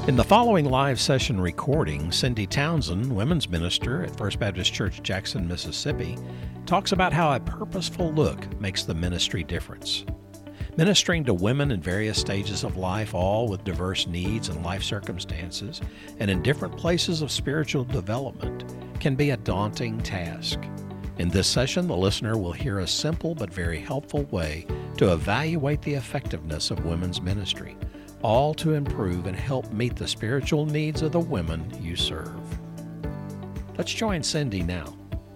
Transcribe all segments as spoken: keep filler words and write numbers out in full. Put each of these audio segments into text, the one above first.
In the following live session recording, Cindy Townsend, women's minister at First Baptist Church, Jackson, Mississippi, talks about how a purposeful look makes the ministry difference. Ministering to women in various stages of life, all with diverse needs and life circumstances, and in different places of spiritual development, can be a daunting task. In this session, the listener will hear a simple but very helpful way to evaluate the effectiveness of women's ministry, all to improve and help meet the spiritual needs of the women you serve. Let's join Cindy now.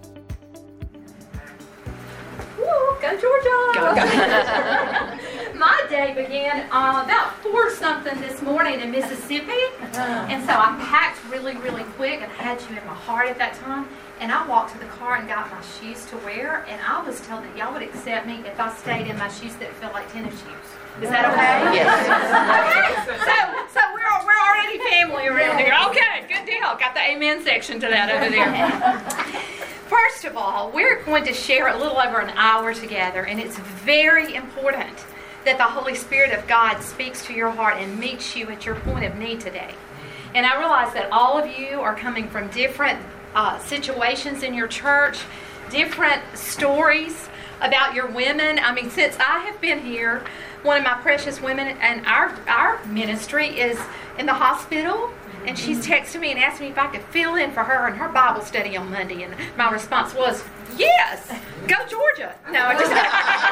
Woo, go Georgia! Go, go. My day began uh, about four something this morning in Mississippi, and so I packed really, really quick and had you in my heart at that time. And I walked to the car and got my shoes to wear, and I was told that y'all would accept me if I stayed in my shoes that felt like tennis shoes. Is that okay? Yes. Okay. So, so we're we're already family around here. Okay, good deal. Got the amen section to that over there. First of all, we're going to share a little over an hour together, and it's very important that the Holy Spirit of God speaks to your heart and meets you at your point of need today. And I realize that all of you are coming from different uh, situations in your church, different stories about your women. I mean, since I have been here, one of my precious women and our our ministry is in the hospital, and she's texted me and asked me if I could fill in for her in her Bible study on Monday, and my response was, yes, go Georgia. No, I just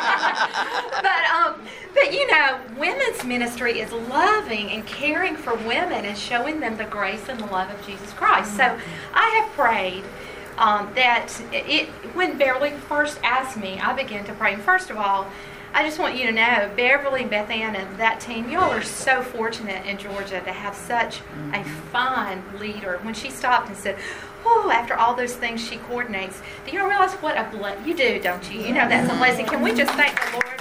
but um, but you know, women's ministry is loving and caring for women and showing them the grace and the love of Jesus Christ. So I have prayed um, that it when Beverly first asked me, I began to pray. And first of all, I just want you to know, Beverly, Beth Ann, and that team, y'all are so fortunate in Georgia to have such a fine leader. When she stopped and said, oh, after all those things she coordinates, do you realize what a blessing? You do, don't you? You know that's a blessing. Can we just thank the Lord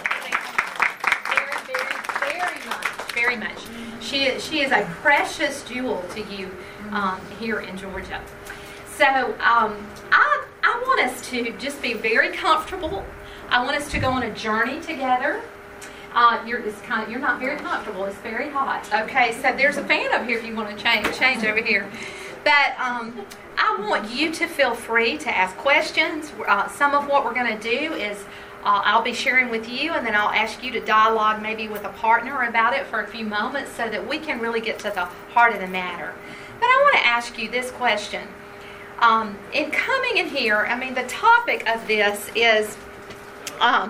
very, very, very much, very much. She is, she is a precious jewel to you um, here in Georgia. So um, I, I want us to just be very comfortable. I want us to go on a journey together. Uh, you're it's kind of, you're not very comfortable. It's very hot. Okay, so there's a fan up here if you want to change change over here. But um, I want you to feel free to ask questions. Uh, some of what we're going to do is uh, I'll be sharing with you, and then I'll ask you to dialogue maybe with a partner about it for a few moments so that we can really get to the heart of the matter. But I want to ask you this question. Um, in coming in here, I mean, the topic of this is Um,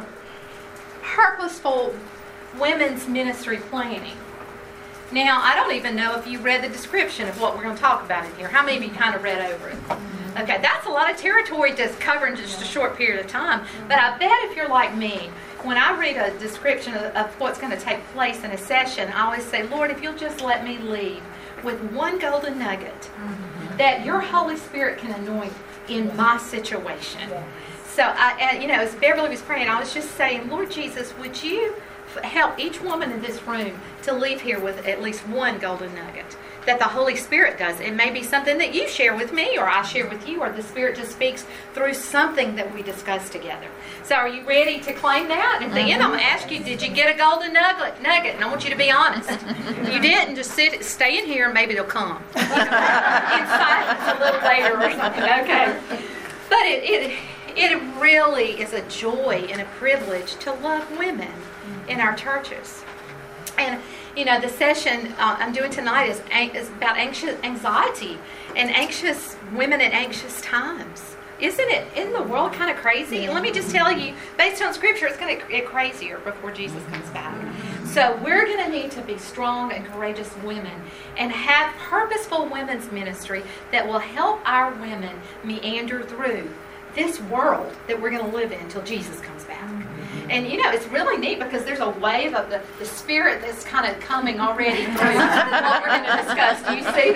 purposeful women's ministry planning. Now, I don't even know if you read the description of what we're going to talk about in here. How many of you kind of read over it? Okay, that's a lot of territory to cover in just a short period of time. But I bet if you're like me, when I read a description of, of what's going to take place in a session, I always say, Lord, if you'll just let me leave with one golden nugget that your Holy Spirit can anoint in my situation. So, I, and, you know, as Beverly was praying, I was just saying, Lord Jesus, would you f- help each woman in this room to leave here with at least one golden nugget that the Holy Spirit does? It may be something that you share with me or I share with you, or the Spirit just speaks through something that we discuss together. So are you ready to claim that? And at the end, I'm going to ask you, did you get a golden nugget? Nugget? And I want you to be honest. You didn't, just sit, stay in here and maybe they'll come. In silence a little later or something. Okay. But it... it It really is a joy and a privilege to love women in our churches. And, you know, the session uh, I'm doing tonight is, is about anxious anxiety and anxious women at anxious times. Isn't it, isn't the world kind of crazy? And let me just tell you, based on Scripture, it's going to get crazier before Jesus comes back. So we're going to need to be strong and courageous women and have purposeful women's ministry that will help our women meander through this world that we're going to live in until Jesus comes back. Mm-hmm. And you know, it's really neat because there's a wave of the, the Spirit that's kind of coming already through what we're going to discuss. Do you see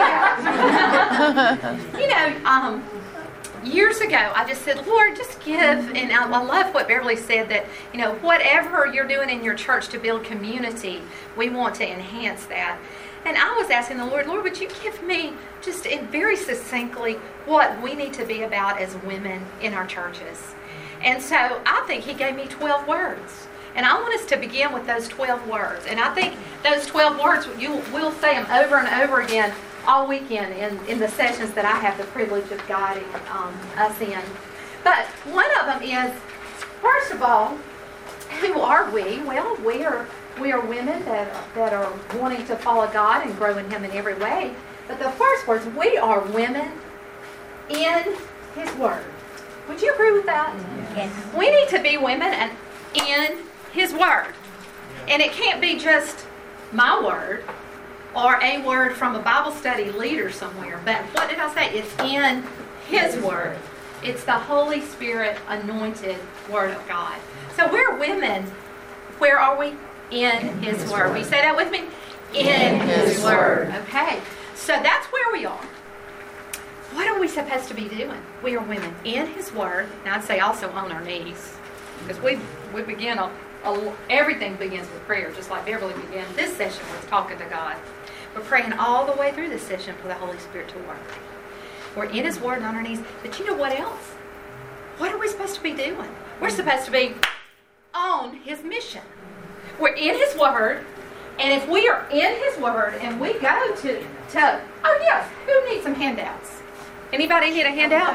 that? you know, um, years ago, I just said, Lord, just give, and I, I love what Beverly said, that, you know, whatever you're doing in your church to build community, we want to enhance that. And I was asking the Lord, Lord, would you give me just in very succinctly what we need to be about as women in our churches? And so I think he gave me twelve words. And I want us to begin with those twelve words. And I think those twelve words, you will say them over and over again all weekend in, in the sessions that I have the privilege of guiding um, us in. But one of them is, first of all, who are we? Well, we are we are women that are, that are wanting to follow God and grow in Him in every way. But the first words, we are women in His Word. Would you agree with that? Yes. We need to be women and in His Word. And it can't be just my word or a word from a Bible study leader somewhere. But what did I say? It's in His Word. It's the Holy Spirit anointed Word of God. So we're women. Where are we? In His Word. Will you say that with me? In His Word. Okay. So that's where we are. What are we supposed to be doing? We are women in His Word. Now I'd say also on our knees. Because we we begin, a, a, everything begins with prayer, just like Beverly began this session with talking to God. We're praying all the way through this session for the Holy Spirit to work. We're in His Word and on our knees. But you know what else? What are we supposed to be doing? We're supposed to be on His mission. We're in His Word. And if we are in His Word and we go to, to oh yes, who needs some handouts? Anybody need a handout?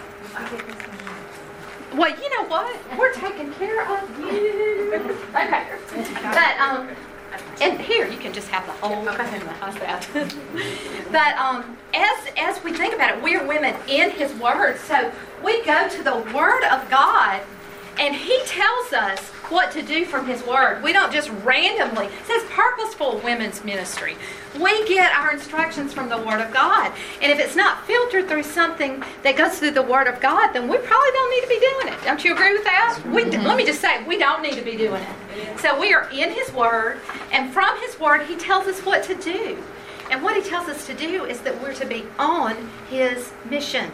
Well, you know what? We're taking care of you. Okay. But, um, and here, you can just have the whole kahuna. How's that? But um, as, as we think about it, we are women in His Word. So we go to the Word of God, and He tells us what to do from His Word. We don't just randomly. It says purposeful women's ministry. We get our instructions from the Word of God. And if it's not filtered through something that goes through the Word of God, then we probably don't need to be doing it. Don't you agree with that? We, let me just say, we don't need to be doing it. So we are in His Word, and from His Word, He tells us what to do. And what He tells us to do is that we're to be on His mission.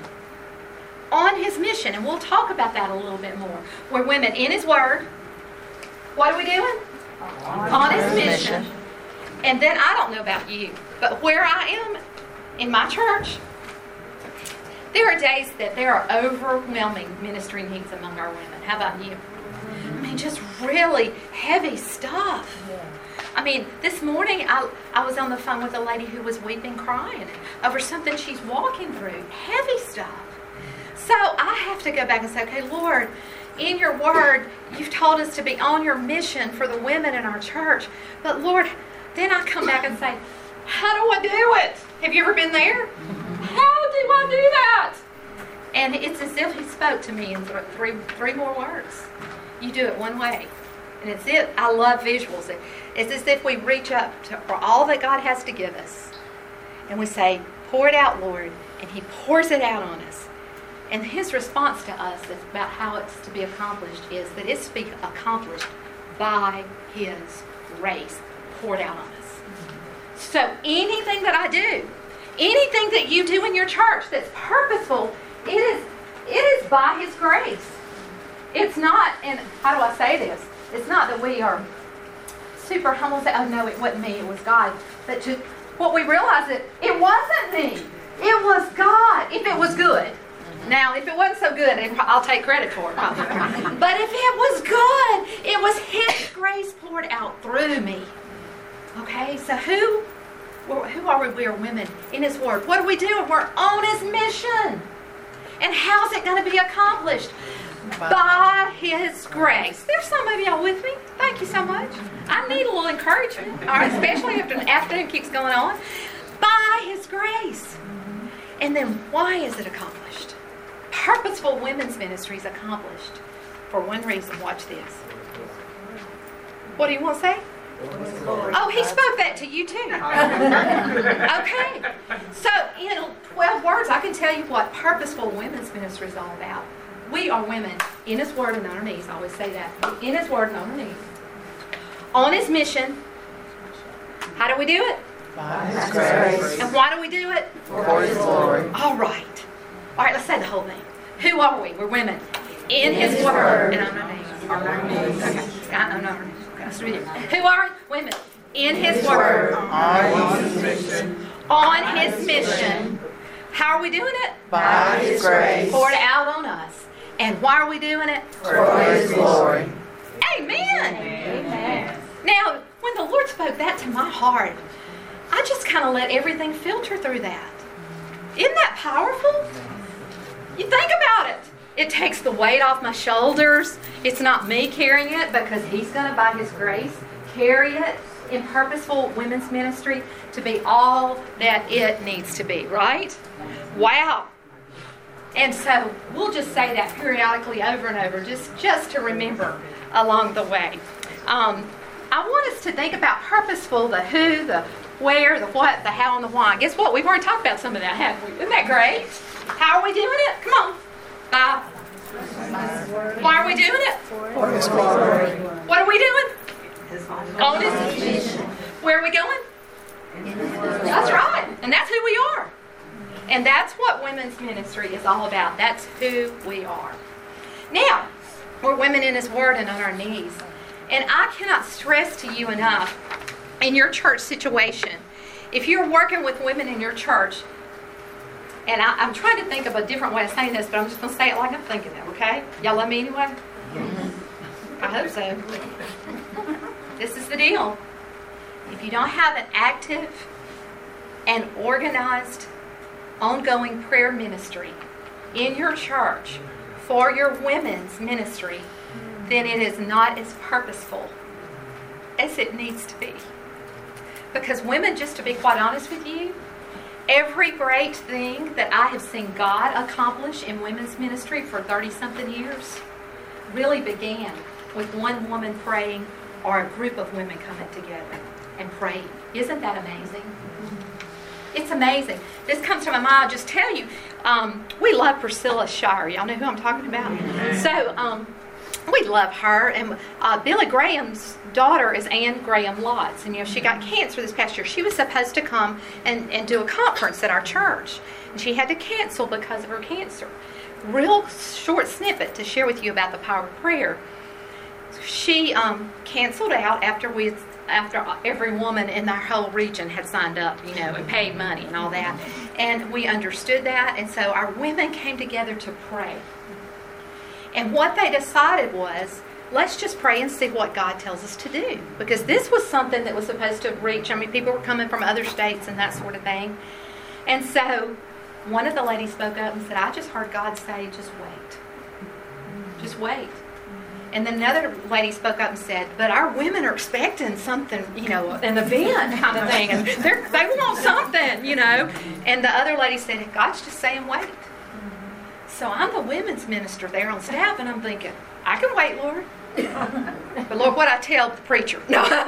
On His mission. And we'll talk about that a little bit more. We're women in His Word. What are we doing? On, on His mission. mission. And then I don't know about you, but where I am in my church, there are days that there are overwhelming ministry needs among our women. How about you? I mean, just really heavy stuff. I mean, this morning I, I was on the phone with a lady who was weeping, crying over something she's walking through. Heavy stuff. So I have to go back and say, okay, Lord, in your word, you've told us to be on your mission for the women in our church. But Lord, then I come back and say, how do I do it? Have you ever been there? How do I do that? And it's as if He spoke to me in th- three three more words. You do it one way. And it's it. I love visuals. It, it's as if we reach up to, for all that God has to give us. And we say, pour it out, Lord. And He pours it out on us. And His response to us is about how it's to be accomplished is that it's to be accomplished by His grace poured out on us. So anything that I do, anything that you do in your church that's purposeful, it is it is by His grace. It's not, and how do I say this? It's not that we are super humble and say, oh no, it wasn't me, it was God. But to what we realize that it wasn't me. It was God. If it was good. Now, if it wasn't so good, I'll take credit for it. But if it was good, it was His grace poured out through me. Okay, so who, who are we? We are women in His Word. What are we doing? We're on His mission. And how's it going to be accomplished? By His grace. There's some of y'all with me. Thank you so much. I need a little encouragement, all right, especially after the afternoon keeps going on. By His grace. And then why is it accomplished? Purposeful women's ministry is accomplished for one reason. Watch this. What do you want to say? Oh, He spoke that to you too. Okay. So in twelve words, I can tell you what purposeful women's ministry is all about. We are women in His Word and on our knees. I always say that. In His Word and on our knees. On His mission. How do we do it? By His grace. And why do we do it? For His glory. All right. All right, let's say the whole thing. Who are we? We're women. In His Word and on our knees. On our knees. Okay. On our knees. Who are we? Women. In His Word. On His mission. On His mission. How are we doing it? By His grace. Poured out on us. And why are we doing it? For His glory. Amen. Amen. Now, when the Lord spoke that to my heart, I just kind of let everything filter through that. Isn't that powerful? You think about it. It takes the weight off my shoulders. It's not me carrying it because He's going to, by His grace, carry it in purposeful women's ministry to be all that it needs to be, right? Wow. And so we'll just say that periodically over and over, just, just to remember along the way. Um, I want us to think about purposeful, the who, the where, the what, the how, and the why. Guess what? We've already talked about some of that, haven't we? Isn't that great? How are we doing it? Come on. Uh, why are we doing it? For His glory. What are we doing? On His mission. Where are we going? That's right. And that's who we are. And that's what women's ministry is all about. That's who we are. Now, we're women in His Word and on our knees. And I cannot stress to you enough, in your church situation, if you're working with women in your church, and I, I'm trying to think of a different way of saying this, but I'm just going to say it like I'm thinking it, okay? Y'all love me anyway? I hope so. This is the deal. If you don't have an active and organized, ongoing prayer ministry in your church for your women's ministry, then it is not as purposeful as it needs to be. Because women, just to be quite honest with you, every great thing that I have seen God accomplish in women's ministry for thirty-something years really began with one woman praying or a group of women coming together and praying. Isn't that amazing? It's amazing. This comes to my mind. I'll just tell you, um, we love Priscilla Shirer. Y'all know who I'm talking about? So, um, we love her. And uh, Billy Graham's daughter is Ann Graham Lotz. And, you know, she got cancer this past year. She was supposed to come and, and do a conference at our church. And she had to cancel because of her cancer. Real short snippet to share with you about the power of prayer. She um, canceled out after we after every woman in our whole region had signed up, you know, and paid money and all that. And we understood that. And so our women came together to pray. And what they decided was, let's just pray and see what God tells us to do. Because this was something that was supposed to reach, I mean, people were coming from other states and that sort of thing. And so one of the ladies spoke up and said, I just heard God say, just wait. Just wait. And then another lady spoke up and said, but our women are expecting something, you know, an event kind of thing. And they're, they want something, you know. And the other lady said, God's just saying wait. So I'm the women's minister there on staff, and I'm thinking, I can wait, Lord. But Lord, what I tell the preacher? No. No,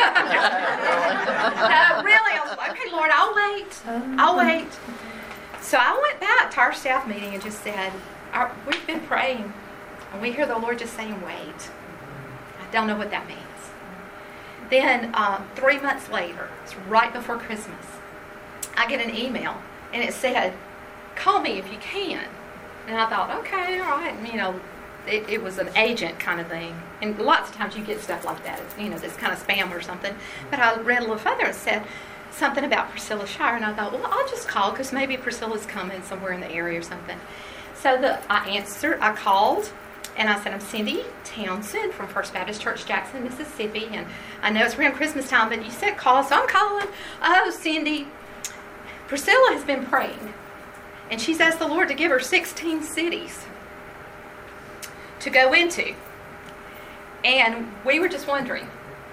really, I was like, okay, Lord, I'll wait. I'll wait. So I went back to our staff meeting and just said, our, we've been praying. And we hear the Lord just saying, wait. I don't know what that means. Then um, three months later, it's right before Christmas, I get an email, and it said, call me if you can. And I thought, okay, all right. And, you know, it, it was an agent kind of thing. And lots of times you get stuff like that. It's, you know, this kind of spam or something. But I read a little further and said something about Priscilla Shirer. And I thought, well, I'll just call because maybe Priscilla's coming somewhere in the area or something. So the, I answered, I called. And I said, I'm Cindy Townsend from First Baptist Church, Jackson, Mississippi. And I know it's around Christmas time, but you said call, so I'm calling. Oh, Cindy, Priscilla has been praying. And she's asked the Lord to give her sixteen cities to go into. And we were just wondering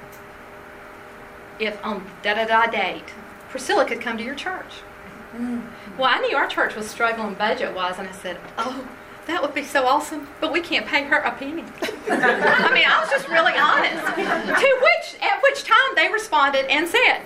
if on da-da-da date, Priscilla could come to your church. Mm. Well, I knew our church was struggling budget-wise, and I said, oh, that would be so awesome, but we can't pay her a penny. I mean, I was just really honest. To which, at which time they responded and said,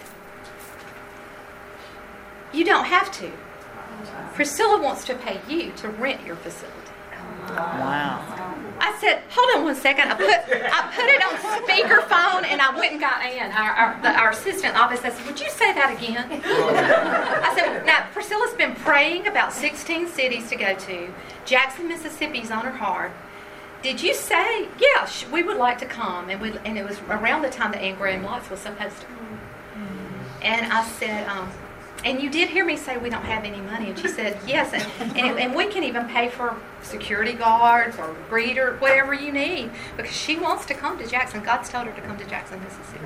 you don't have to. Priscilla wants to pay you to rent your facility. Wow. I said, hold on one second. I put I put it on speakerphone, and I went and got Ann, our, our, the, our assistant office. I said, would you say that again? I said, now, Priscilla's been praying about sixteen cities to go to. Jackson, Mississippi's on her heart. Did you say, yeah, we would like to come? And, we, and it was around the time that Ann Graham Lotz was supposed to come. And I said, um, and you did hear me say we don't have any money. And she said, yes, and, and, and we can even pay for security guards or greeter, whatever you need, because she wants to come to Jackson. God's told her to come to Jackson, Mississippi.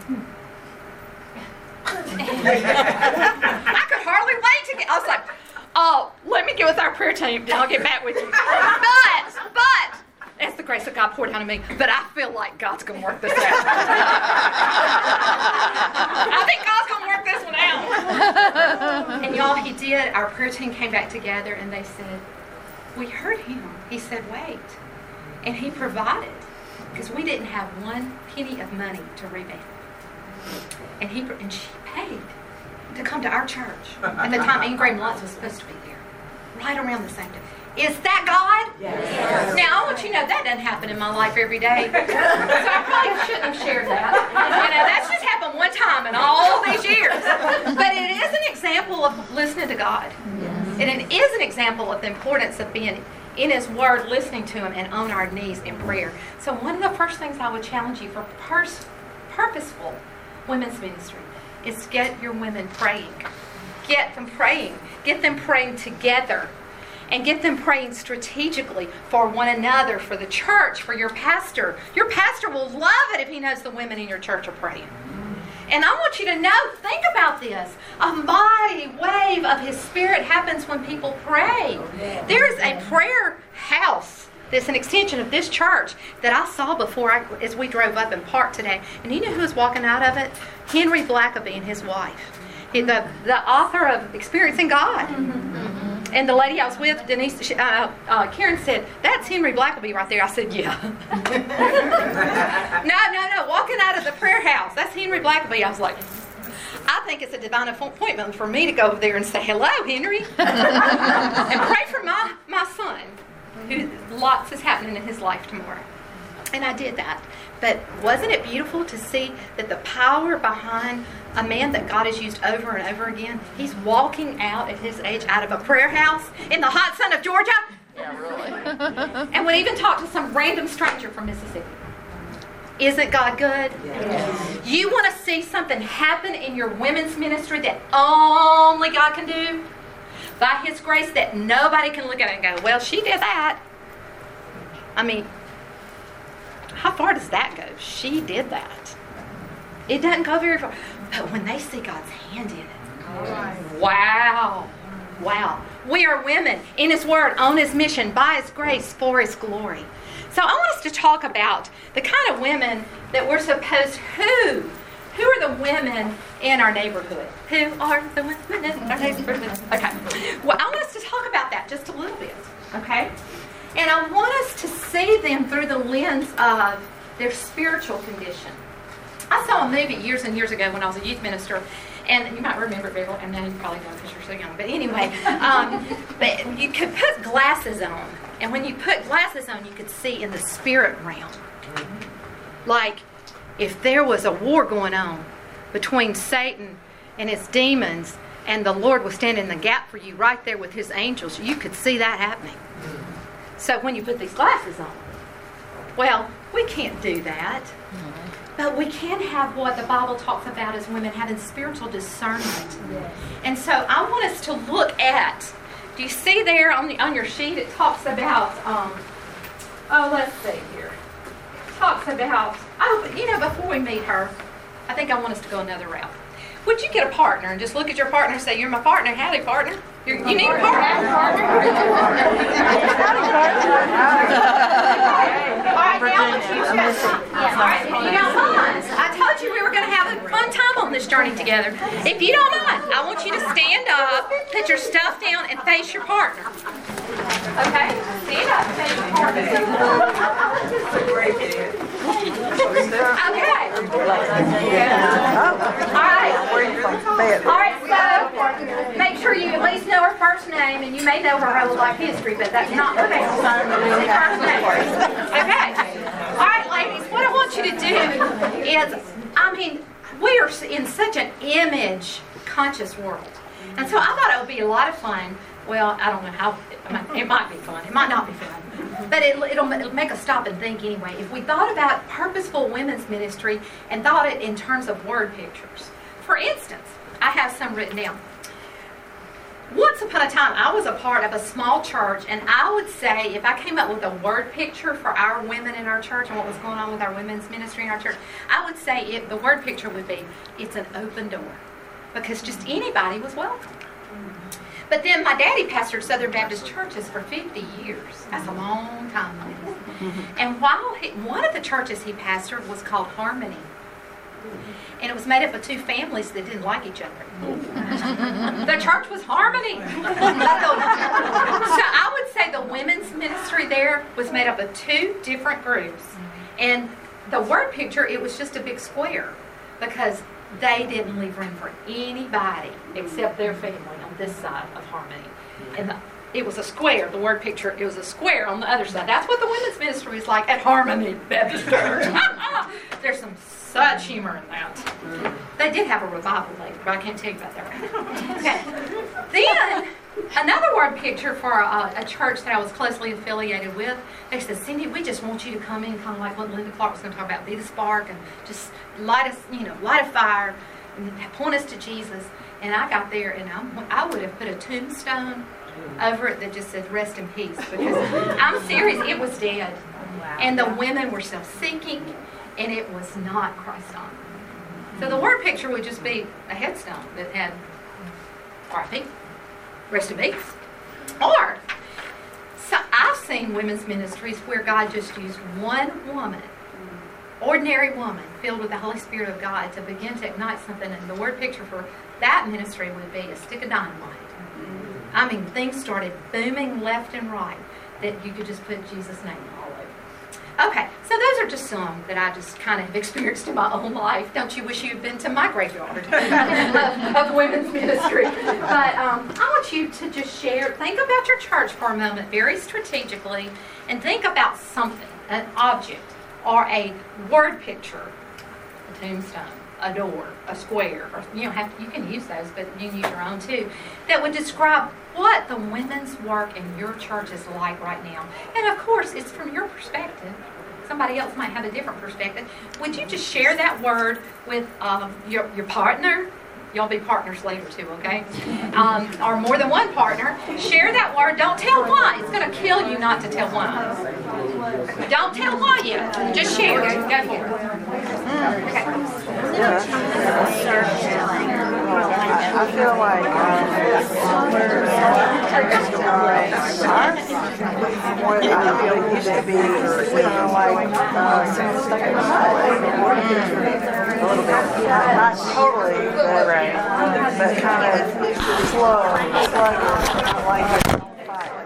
I could hardly wait to get, I was like, oh, let me get with our prayer team, then I'll get back with you. But, but, that's the grace of God poured out on me. But I feel like God's going to work this out. I think God's going to work this one out. And y'all, he did. Our prayer team came back together and they said, we heard him. He said, wait. And he provided. Because we didn't have one penny of money to revamp. And he and she paid to come to our church at the time Ingram Lutz was supposed to be there. Right around the same time. Is that God? Yes. Now, I want you to know that doesn't happen in my life every day. So I probably shouldn't have shared that. You know, that's just happened one time in all these years. But it is an example of listening to God. Yes. And it is an example of the importance of being in His Word, listening to Him, and on our knees in prayer. So one of the first things I would challenge you for pers- purposeful women's ministry is to get your women praying. Get them praying. Get them praying together. And get them praying strategically for one another, for the church, for your pastor. Your pastor will love it if he knows the women in your church are praying. And I want you to know, think about this. A mighty wave of His Spirit happens when people pray. There is a prayer house that's an extension of this church that I saw before I, as we drove up and parked today. And you know who was walking out of it? Henry Blackaby and his wife. He, the, the author of Experiencing God. Mm-hmm. And the lady I was with, Denise, she, uh, uh, Karen said, that's Henry Blackaby right there. I said, yeah. no, no, no. Walking out of the prayer house, that's Henry Blackaby. I was like, I think it's a divine appointment for me to go over there and say, hello, Henry. And pray for my, my son, who lots is happening in his life tomorrow. And I did that. But wasn't it beautiful to see that the power behind a man that God has used over and over again? He's walking out at his age out of a prayer house in the hot sun of Georgia. Yeah, really. And would even talk to some random stranger from Mississippi. Isn't God good? Yes. You want to see something happen in your women's ministry that only God can do? By His grace, that nobody can look at it and go, well, she did that. I mean, how far does that go? She did that. It doesn't go very far. But when they see God's hand in it, right. Wow. Wow. We are women in His Word, on His mission, by His grace, for His glory. So I want us to talk about the kind of women that we're supposed, who? Who are the women in our neighborhood? Who are the women in our neighborhood? Okay. Well, I want us to talk about that just a little bit. Okay? And I want us to see them through the lens of their spiritual condition. I saw a movie years and years ago when I was a youth minister, and you might remember it, Beryl, and now you probably don't because you're so young. But anyway, um, but you could put glasses on, and when you put glasses on, you could see in the spirit realm. Like, if there was a war going on between Satan and his demons, and the Lord was standing in the gap for you right there with His angels, you could see that happening. So when you put these glasses on, well, we can't do that. But we can have what the Bible talks about as women having spiritual discernment. Yes. And so I want us to look at, do you see there on the on your sheet, it talks about, um, oh, let's see here. It talks about, oh, you know, before we meet her, I think I want us to go another route. Would you get a partner and just look at your partner and say, you're my partner, howdy partner? You're, you need a partner. All right, now let's use that. Yeah, all right, if you don't mind, I told you we were going to have a fun time on this journey together. If you don't mind, I want you to stand up, put your stuff down, and face your partner. Okay? Stand up, face your partner. Okay. All right. All right, so make sure you at least know her first name, and you may know her whole life history, but that's not her name. First name. Okay. All right, ladies, what I want you to do is, I mean, we are in such an image-conscious world. And so I thought it would be a lot of fun. Well, I don't know how, it might be fun. It might not be fun. But it, it'll, it'll make us stop and think anyway. If we thought about purposeful women's ministry and thought it in terms of word pictures. For instance, I have some written down. once upon a time, I was a part of a small church, and I would say if I came up with a word picture for our women in our church and what was going on with our women's ministry in our church, I would say it, the word picture would be, it's an open door. Because just anybody was welcome. But then my daddy pastored Southern Baptist churches for fifty years. That's a long time, ladies. And while he, one of the churches he pastored was called Harmony. And it was made up of two families that didn't like each other. The church was Harmony. So I would say the women's ministry there was made up of two different groups. And the word picture, it was just a big square. Because they didn't leave room for anybody except their family on this side of Harmony. And the, it was a square, the word picture, it was a square on the other side. That's what the women's ministry is like at Harmony Baptist Church. There's some such humor in that. They did have a revival later, but I can't tell you about that right now. Okay. Then, another word picture for a, a church that I was closely affiliated with, they said, Cindy, we just want you to come in, kind of like what Linda Clark was going to talk about, be the spark and just light us, you know, light a fire and point us to Jesus. And I got there and I'm, I would have put a tombstone over it that just says rest in peace, because I'm serious, it was dead. And the women were self-seeking and it was not Christ-honoring. So the word picture would just be a headstone that had R I P, rest in peace. Or, so I've seen women's ministries where God just used one woman, ordinary woman, filled with the Holy Spirit of God, to begin to ignite something. And the word picture for that ministry would be a stick of dynamite. I mean, things started booming left and right that you could just put Jesus' name all over. Okay, so those are just some that I just kind of have experienced in my own life. Don't you wish you had been to my graveyard of, of women's ministry? But um, I want you to just share, think about your church for a moment very strategically, and think about something, an object, or a word picture, a tombstone, a door, a square, or you don't have to, you can use those, but you can use your own too, that would describe what the women's work in your church is like right now. And of course, it's from your perspective. Somebody else might have a different perspective. Would you just share that word with um, your, your partner? Y'all be partners later too, okay? Um, or more than one partner. Share that word. Don't tell why. It's going to kill you not to tell why. Don't tell why yet. Just share it. Go for it. Okay. I feel like um, what I feel it used to be, you know, like um, a little bit, not totally, but, but kind of slow, sluggish, like it's on fire.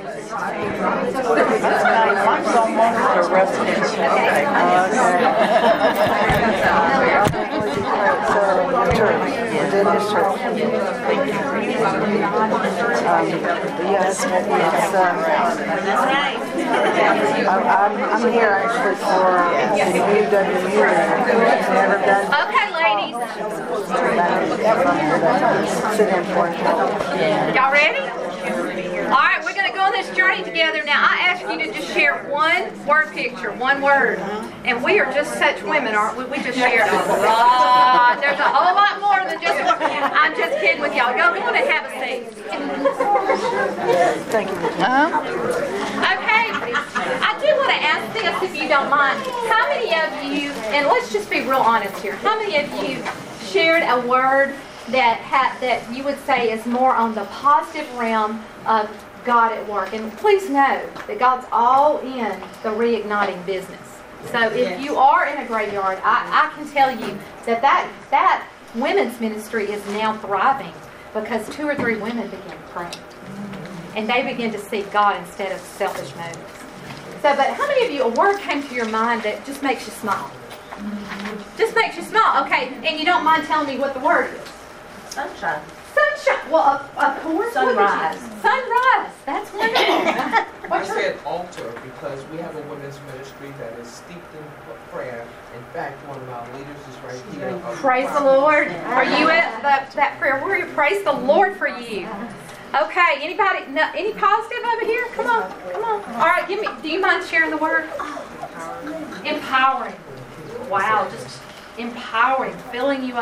I'm someone with a residential. Within his church. Um, yes, it's, um, I'm, I'm, I'm here actually for the U W U. I've never done. Okay, ladies. Sit in for it. Y'all ready? All right, we're going to go on this journey together. Now, I ask you to just share one word picture, one word. And we are just such women, aren't we? We just shared a lot. There's a whole lot more than just one. I'm just kidding with y'all. Y'all go on and have a seat. Thank you. Uh-huh. Okay. I do want to ask this, if you don't mind. How many of you, and let's just be real honest here, how many of you shared a word that ha that you would say is more on the positive realm of God at work? And please know that God's all in the reigniting business. So if you are in a graveyard, I, I can tell you that, that that women's ministry is now thriving because two or three women begin praying. And they begin to seek God instead of selfish motives. So, but how many of you, a word came to your mind that just makes you smile? Just makes you smile. Okay, and you don't mind telling me what the word is? Sunshine. Sunshine. Well, of, of course. Sunrise. Sunrise. That's wonderful. I said altar because we have a women's ministry that is steeped in prayer. In fact, one of our leaders is right here. Praise the Lord. Are you at that, that prayer warrior? Praise the Lord for you. Okay. Anybody? No, any positive over here? Come on. Come on. All right. Give me. Do you mind sharing the word? Empowering. Wow. Just empowering, filling you up.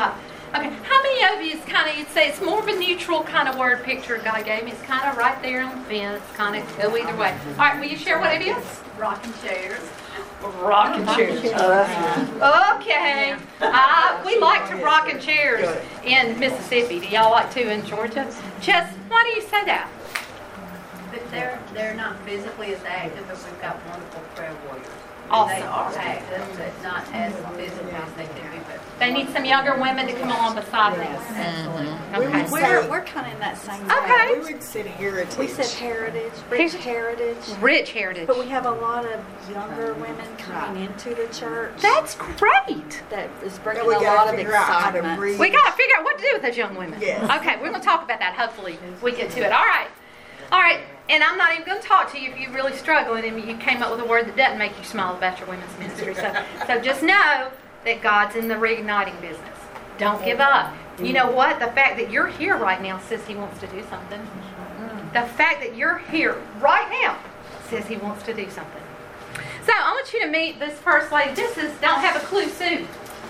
Okay, how many of you is kind of, you'd say it's more of a neutral kind of word picture God gave me. It's kind of right there on the fence, kind of go either way. All right, will you share what it is? Rocking chairs. Rocking chairs. Okay. Uh, we like to rocking chairs in Mississippi. Do y'all like to in Georgia? Chess, why do you say that? But they're they're not physically as active, but we've got wonderful prayer warriors. Awesome. They are active, but not as physically as they can be. But They need some younger women to come along beside them. absolutely. Okay. We're, we're kind of in that same Okay. We would sit heritage. We said heritage, rich heritage. Rich heritage. But we have a lot of younger women coming into the church. That's great. That is bringing But we a gotta lot of figure out how to excitement. breathe. We got to figure out what to do with those young women. Yes. Okay, we're going to talk about that. Hopefully, we get to it. All right. All right. And I'm not even going to talk to you if you're really struggling and you came up with a word that doesn't make you smile about your women's ministry. So, so just know that God's in the reigniting business. Don't give up. You know what? The fact that you're here right now says He wants to do something. The fact that you're here right now says He wants to do something. So I want you to meet this first lady. This is Don't Have a Clue Sue.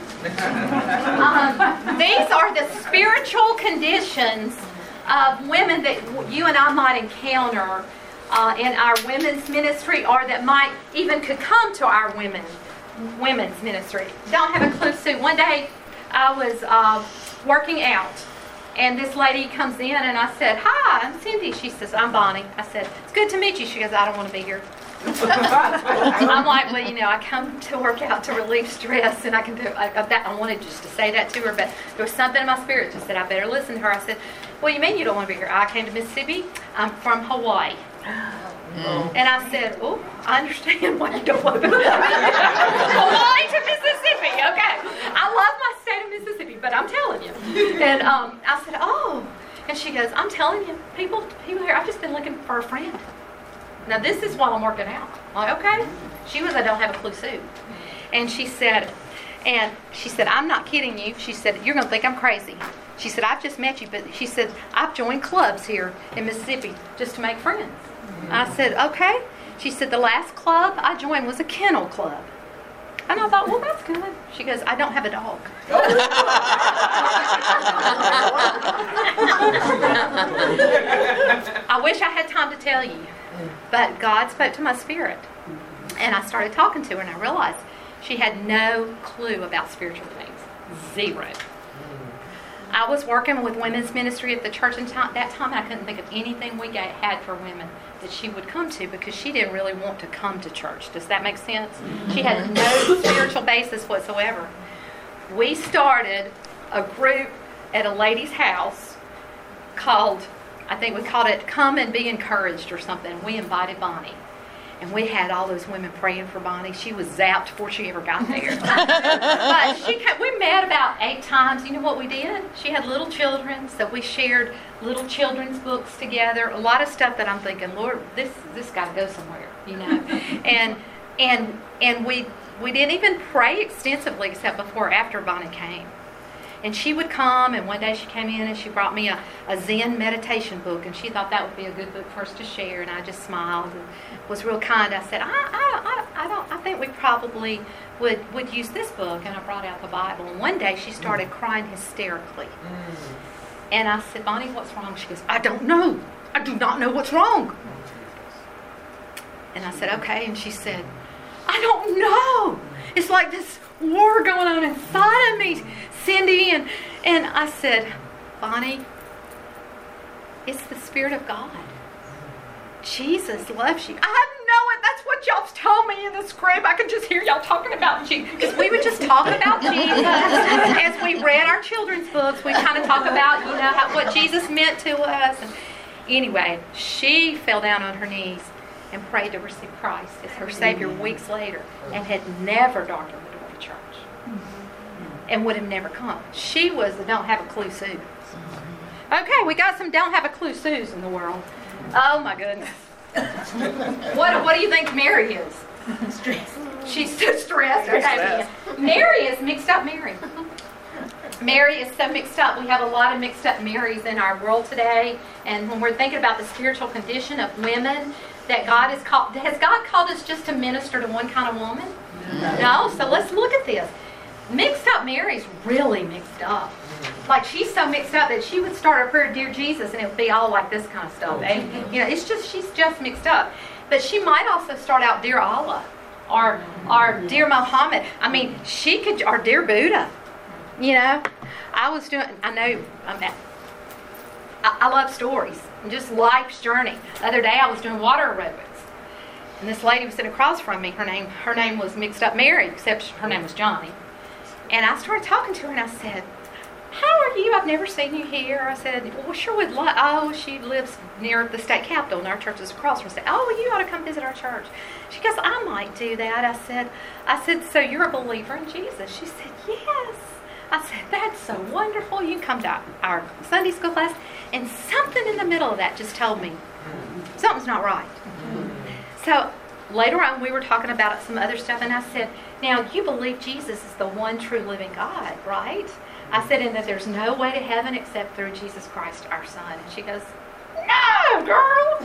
Um, these are the spiritual conditions of women that you and I might encounter uh, in our women's ministry, or that might even could come to our women women's ministry. Don't have a clue, Sue. One day I was uh, working out, and this lady comes in, and I said, "Hi, I'm Cindy." She says, "I'm Bonnie." I said, "It's good to meet you." She goes, "I don't want to be here." I'm like, well, you know, I come to work out to relieve stress, and I can do I, that. I wanted just to say that to her, but there was something in my spirit that said I better listen to her. I said, "Well, you mean you don't want to be here?" "I came to Mississippi. I'm from Hawaii." Mm. And I said, "Oh, I understand why you don't want to be here." Hawaii to Mississippi. Okay, I love my state of Mississippi, but I'm telling you. And um, I said, "Oh," and she goes, "I'm telling you, people, people here. I've just been looking for a friend." Now, this is while I'm working out. I'm like, okay. She was, I don't have a clue, Sue. And she said, and she said, "I'm not kidding you." She said, "You're going to think I'm crazy." She said, "I've just met you," but she said, "I've joined clubs here in Mississippi just to make friends." Mm-hmm. I said, "Okay." She said, "The last club I joined was a kennel club." And I thought, well, that's good. She goes, "I don't have a dog." I wish I had time to tell you. But God spoke to my spirit, and I started talking to her, and I realized she had no clue about spiritual things. Zero. I was working with women's ministry at the church at that time, and I couldn't think of anything we had for women that she would come to, because she didn't really want to come to church. Does that make sense? She had no spiritual basis whatsoever. We started a group at a lady's house called, I think we called it Come and Be Encouraged or something. We invited Bonnie. And we had all those women praying for Bonnie. She was zapped before she ever got there. But she kept, we met about eight times. You know what we did? She had little children, so we shared little children's books together. A lot of stuff that I'm thinking, Lord, this this got to go somewhere, you know. and and and we we didn't even pray extensively except before or after Bonnie came. And she would come, and one day she came in and she brought me a, a Zen meditation book, and she thought that would be a good book for us to share, and I just smiled and was real kind. I said, I, I, I, I don't, I think we probably would, would use this book, and I brought out the Bible. And one day she started crying hysterically. Mm. And I said, "Bonnie, what's wrong?" She goes, "I don't know. I do not know what's wrong." And I said, "Okay." And she said, "I don't know. It's like this war going on inside of me, Cindy." And, and I said, "Bonnie, it's the Spirit of God. Jesus loves you." I know it. That's what y'all told me in this group. I could just hear y'all talking about Jesus. Because we would just talk about Jesus. As we read our children's books, we kind of talk about, you know, how, what Jesus meant to us. And anyway, she fell down on her knees and prayed to receive Christ as her Savior weeks later, and had never darkened the door to church. And would have never come. She was the Don't Have a Clue Sue. Okay, we got some Don't Have a Clue Sues in the world. Oh my goodness. What what do you think Mary is? Stressed. She's so stressed. Okay. Mary is mixed up Mary. Mary is so mixed up. We have a lot of mixed up Marys in our world today. And when we're thinking about the spiritual condition of women that God has called, has God called us just to minister to one kind of woman? No. No. So let's look at this. mixed up Mary's really mixed up. Like, she's so mixed up that she would start a prayer, Dear Jesus, and it would be all like this kind of stuff. And, you know, it's just, she's just mixed up. But she might also start out, Dear Allah, or, or Dear Muhammad. I mean, she could, or Dear Buddha. You know, I was doing, I know, I'm at, I, I love stories, and just life's journey. The other day I was doing water aerobics. And this lady was sitting across from me. Her name, her name was Mixed Up Mary, except her name was Johnny. And I started talking to her, and I said, how are you? I've never seen you here. I said, well, sure would love. Oh, she lives near the state capitol, and our church is across from. I said, oh, well, you ought to come visit our church. She goes, I might do that. I said, I said, so you're a believer in Jesus? She said, yes. I said, that's so wonderful. You can come to our Sunday school class. And something in the middle of that just told me something's not right. So later on, we were talking about some other stuff, and I said, now, you believe Jesus is the one true living God, right? I said, and that there's no way to heaven except through Jesus Christ, our Son. And she goes, no, girl.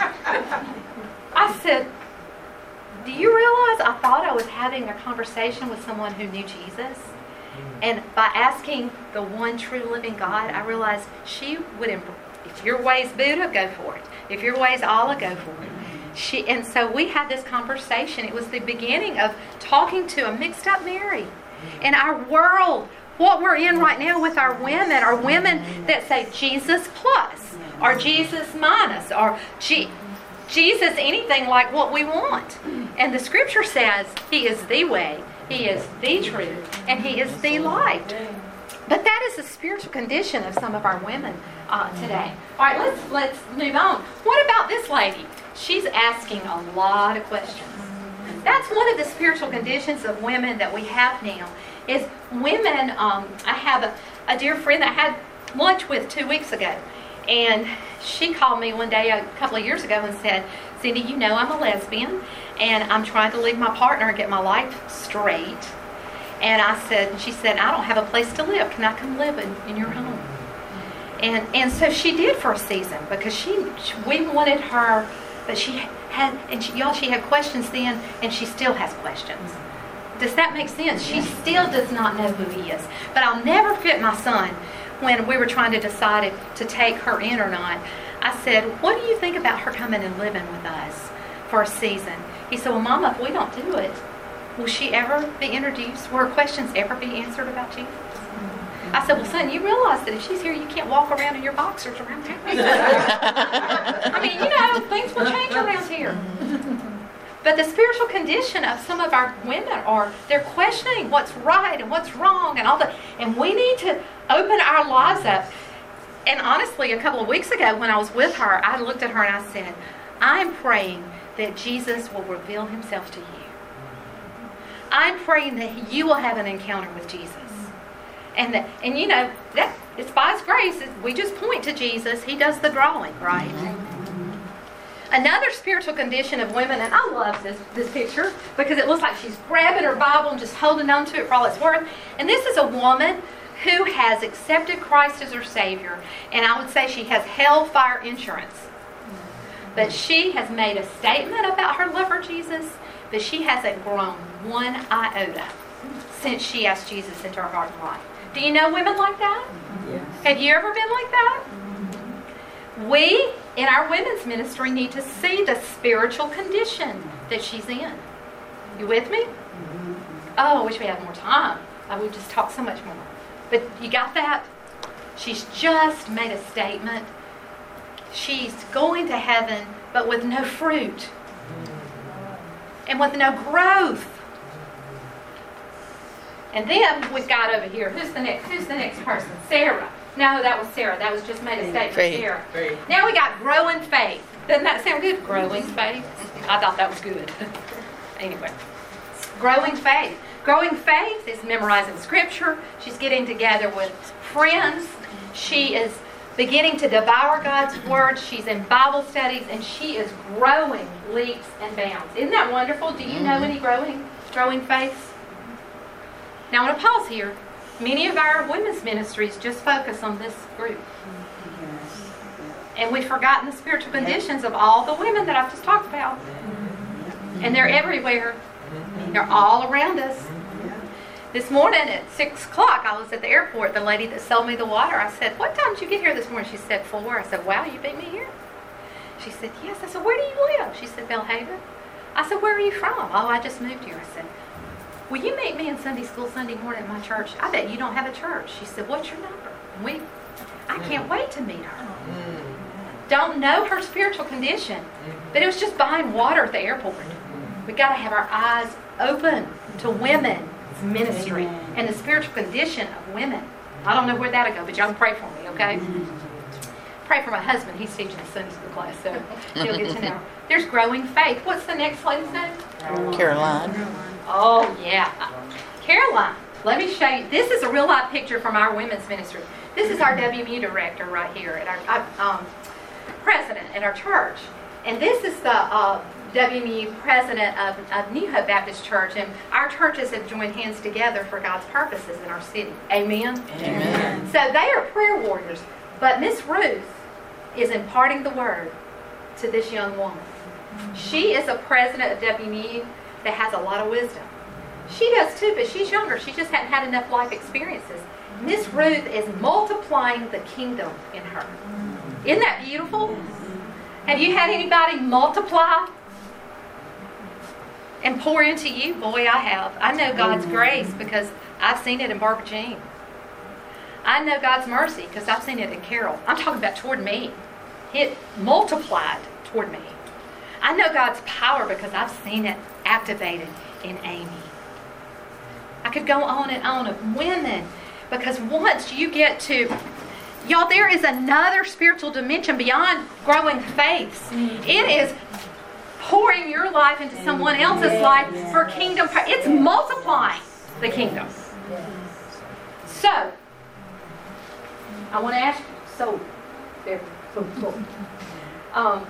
I said, do you realize I thought I was having a conversation with someone who knew Jesus? And by asking the one true living God, I realized she would, if your way is Buddha, go for it. If your way is Allah, go for it. She, and so we had this conversation. It was the beginning of talking to a mixed up Mary. In our world, what we're in right now with our women are women that say Jesus plus, or Jesus minus, or G- Jesus anything like what we want. And the scripture says He is the way, He is the truth, and He is the light. But that is the spiritual condition of some of our women uh, today. All right, let's let's move on. What about this lady? She's asking a lot of questions. That's one of the spiritual conditions of women that we have now. Is women. Um, I have a, a dear friend that I had lunch with two weeks ago, and she called me one day a couple of years ago and said, Cindy, you know I'm a lesbian, and I'm trying to leave my partner and get my life straight. And I said, she said, I don't have a place to live. Can I come live in, in your home? And and so she did for a season, because she, she we wanted her, but she had, and she, y'all, she had questions then, and she still has questions. Does that make sense? She still does not know who He is. But I'll never forget my son when we were trying to decide if to take her in or not. I said, what do you think about her coming and living with us for a season? He said, well, Mama, if we don't do it, will she ever be introduced? Will her questions ever be answered about Jesus? I said, well, son, you realize that if she's here, you can't walk around in your boxers around town. I mean, you know, things will change around here. But the spiritual condition of some of our women are, they're questioning what's right and what's wrong and all that. And we need to open our lives up. And honestly, a couple of weeks ago when I was with her, I looked at her and I said, I'm praying that Jesus will reveal Himself to you. I'm praying that you will have an encounter with Jesus. And, that, and you know, that it's by His grace. We just point to Jesus. He does the drawing, right? Another spiritual condition of women, and I love this, this picture because it looks like she's grabbing her Bible and just holding on to it for all it's worth. And this is a woman who has accepted Christ as her Savior. And I would say she has hellfire insurance. But she has made a statement about her love for Jesus, but she hasn't grown one iota since she asked Jesus into her heart and life. Do you know women like that? Yes. Have you ever been like that? We, in our women's ministry, need to see the spiritual condition that she's in. You with me? Oh, I wish we had more time. I would just talk so much more. But you got that? She's just made a statement. She's going to heaven, but with no fruit. And with no growth. And then we've got over here, who's the next, who's the next person? Sarah. No, that was Sarah. That was just made a statement. Faith. Sarah. Faith. Now we got growing faith. Doesn't that sound good? Growing faith. I thought that was good. Anyway, growing faith. Growing faith is memorizing scripture. She's getting together with friends. She is beginning to devour God's word. She's in Bible studies, and she is growing leaps and bounds. Isn't that wonderful? Do you know any growing, growing faiths? Now I want to pause here. Many of our women's ministries just focus on this group. And we've forgotten the spiritual conditions of all the women that I've just talked about. And they're everywhere. They're all around us. This morning at six o'clock, I was at the airport. The lady that sold me the water, I said, what time did you get here this morning? She said, four. I said, wow, you beat me here? She said, yes. I said, where do you live? She said, Belhaven. I said, where are you from? Oh, I just moved here. I said, will you meet me in Sunday school Sunday morning at my church? I bet you don't have a church. She said, what's your number? And we, I can't wait to meet her. Mm. Don't know her spiritual condition, but it was just buying water at the airport. We got to have our eyes open to women's ministry and the spiritual condition of women. I don't know where that'll go, but y'all pray for me, okay? Pray for my husband. He's teaching a Sunday school class, so he'll get to know. There's growing faith. What's the next lady's name? Caroline. Oh, yeah. Caroline, let me show you. This is a real life picture from our women's ministry. This is our W M U director right here, at our um, president at our church. And this is the uh, W M U president of, of New Hope Baptist Church. And our churches have joined hands together for God's purposes in our city. Amen? Amen. So they are prayer warriors. But Miss Ruth is imparting the word to this young woman. She is a president of W M U that has a lot of wisdom. She does too, but she's younger. She just hadn't had enough life experiences. Miss Ruth is multiplying the kingdom in her. Isn't that beautiful? Have you had anybody multiply and pour into you? Boy, I have. I know God's grace because I've seen it in Barbara Jean. I know God's mercy because I've seen it in Carol. I'm talking about toward me. It multiplied toward me. I know God's power because I've seen it activated in Amy. I could go on and on of women, because once you get to, y'all, there is another spiritual dimension beyond growing faiths. It is pouring your life into someone else's life for kingdom. It's multiplying the kingdom. So, I want to ask you, so, there, so, so, um,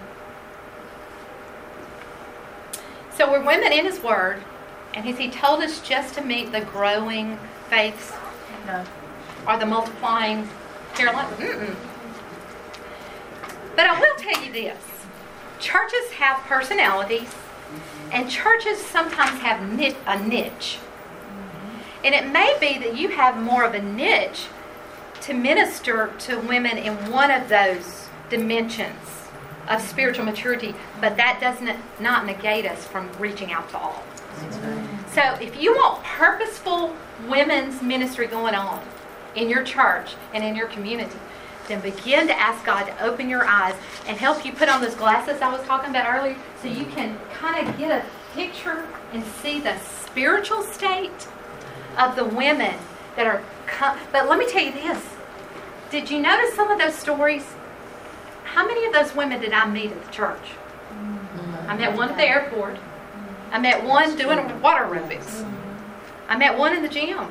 so we're women in His Word, and has He told us just to meet the growing faiths? No. Or the multiplying Caroline? Mm-mm. But I will tell you this. Churches have personalities, and churches sometimes have a niche. And it may be that you have more of a niche to minister to women in one of those dimensions of spiritual maturity, but that does not negate us from reaching out to all. So if you want purposeful women's ministry going on in your church and in your community, then begin to ask God to open your eyes and help you put on those glasses I was talking about earlier, so you can kind of get a picture and see the spiritual state of the women that are. But let me tell you this. Did you notice some of those stories? How many of those women did I meet at the church? I met one at the airport. I met one doing water aerobics. I met one in the gym.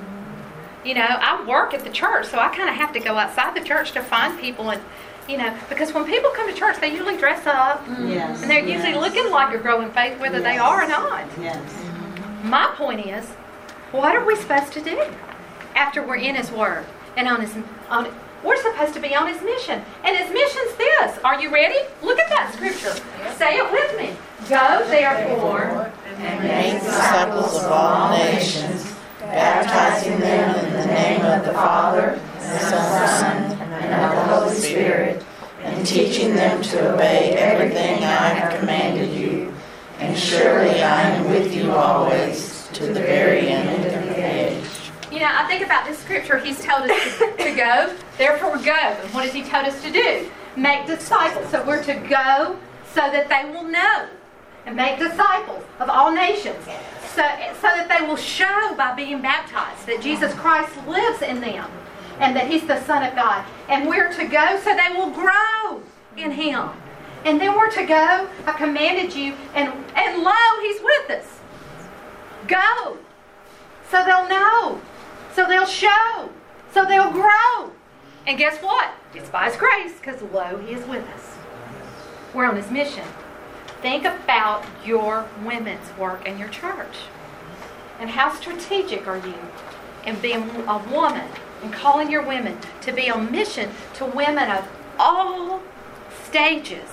You know, I work at the church, so I kind of have to go outside the church to find people. And, you know, because when people come to church, they usually dress up. Yes. And they're usually yes. looking like a growing faith, whether yes. they are or not. Yes. My point is, what are we supposed to do after we're in His Word and on His on? We're supposed to be on His mission, and His mission's this. Are you ready? Look at that scripture. Say it with me. Go therefore and make disciples of all nations, baptizing them in the name of the Father, and the Son, and of the Holy Spirit, and teaching them to obey everything I have commanded you. And surely I am with you always, to the very end of the age. You know, I think about this scripture. He's told us to, to go, therefore go. And what has He told us to do? Make disciples. So we're to go so that they will know. And make disciples of all nations. So, so that they will show by being baptized that Jesus Christ lives in them. And that He's the Son of God. And we're to go so they will grow in Him. And then we're to go. I commanded you. And, and lo, He's with us. Go. So they'll know. So they'll show. So they'll grow. And guess what? It's by His grace, because lo, He is with us. We're on His mission. Think about your women's work in your church. And how strategic are you in being a woman and calling your women to be on mission to women of all stages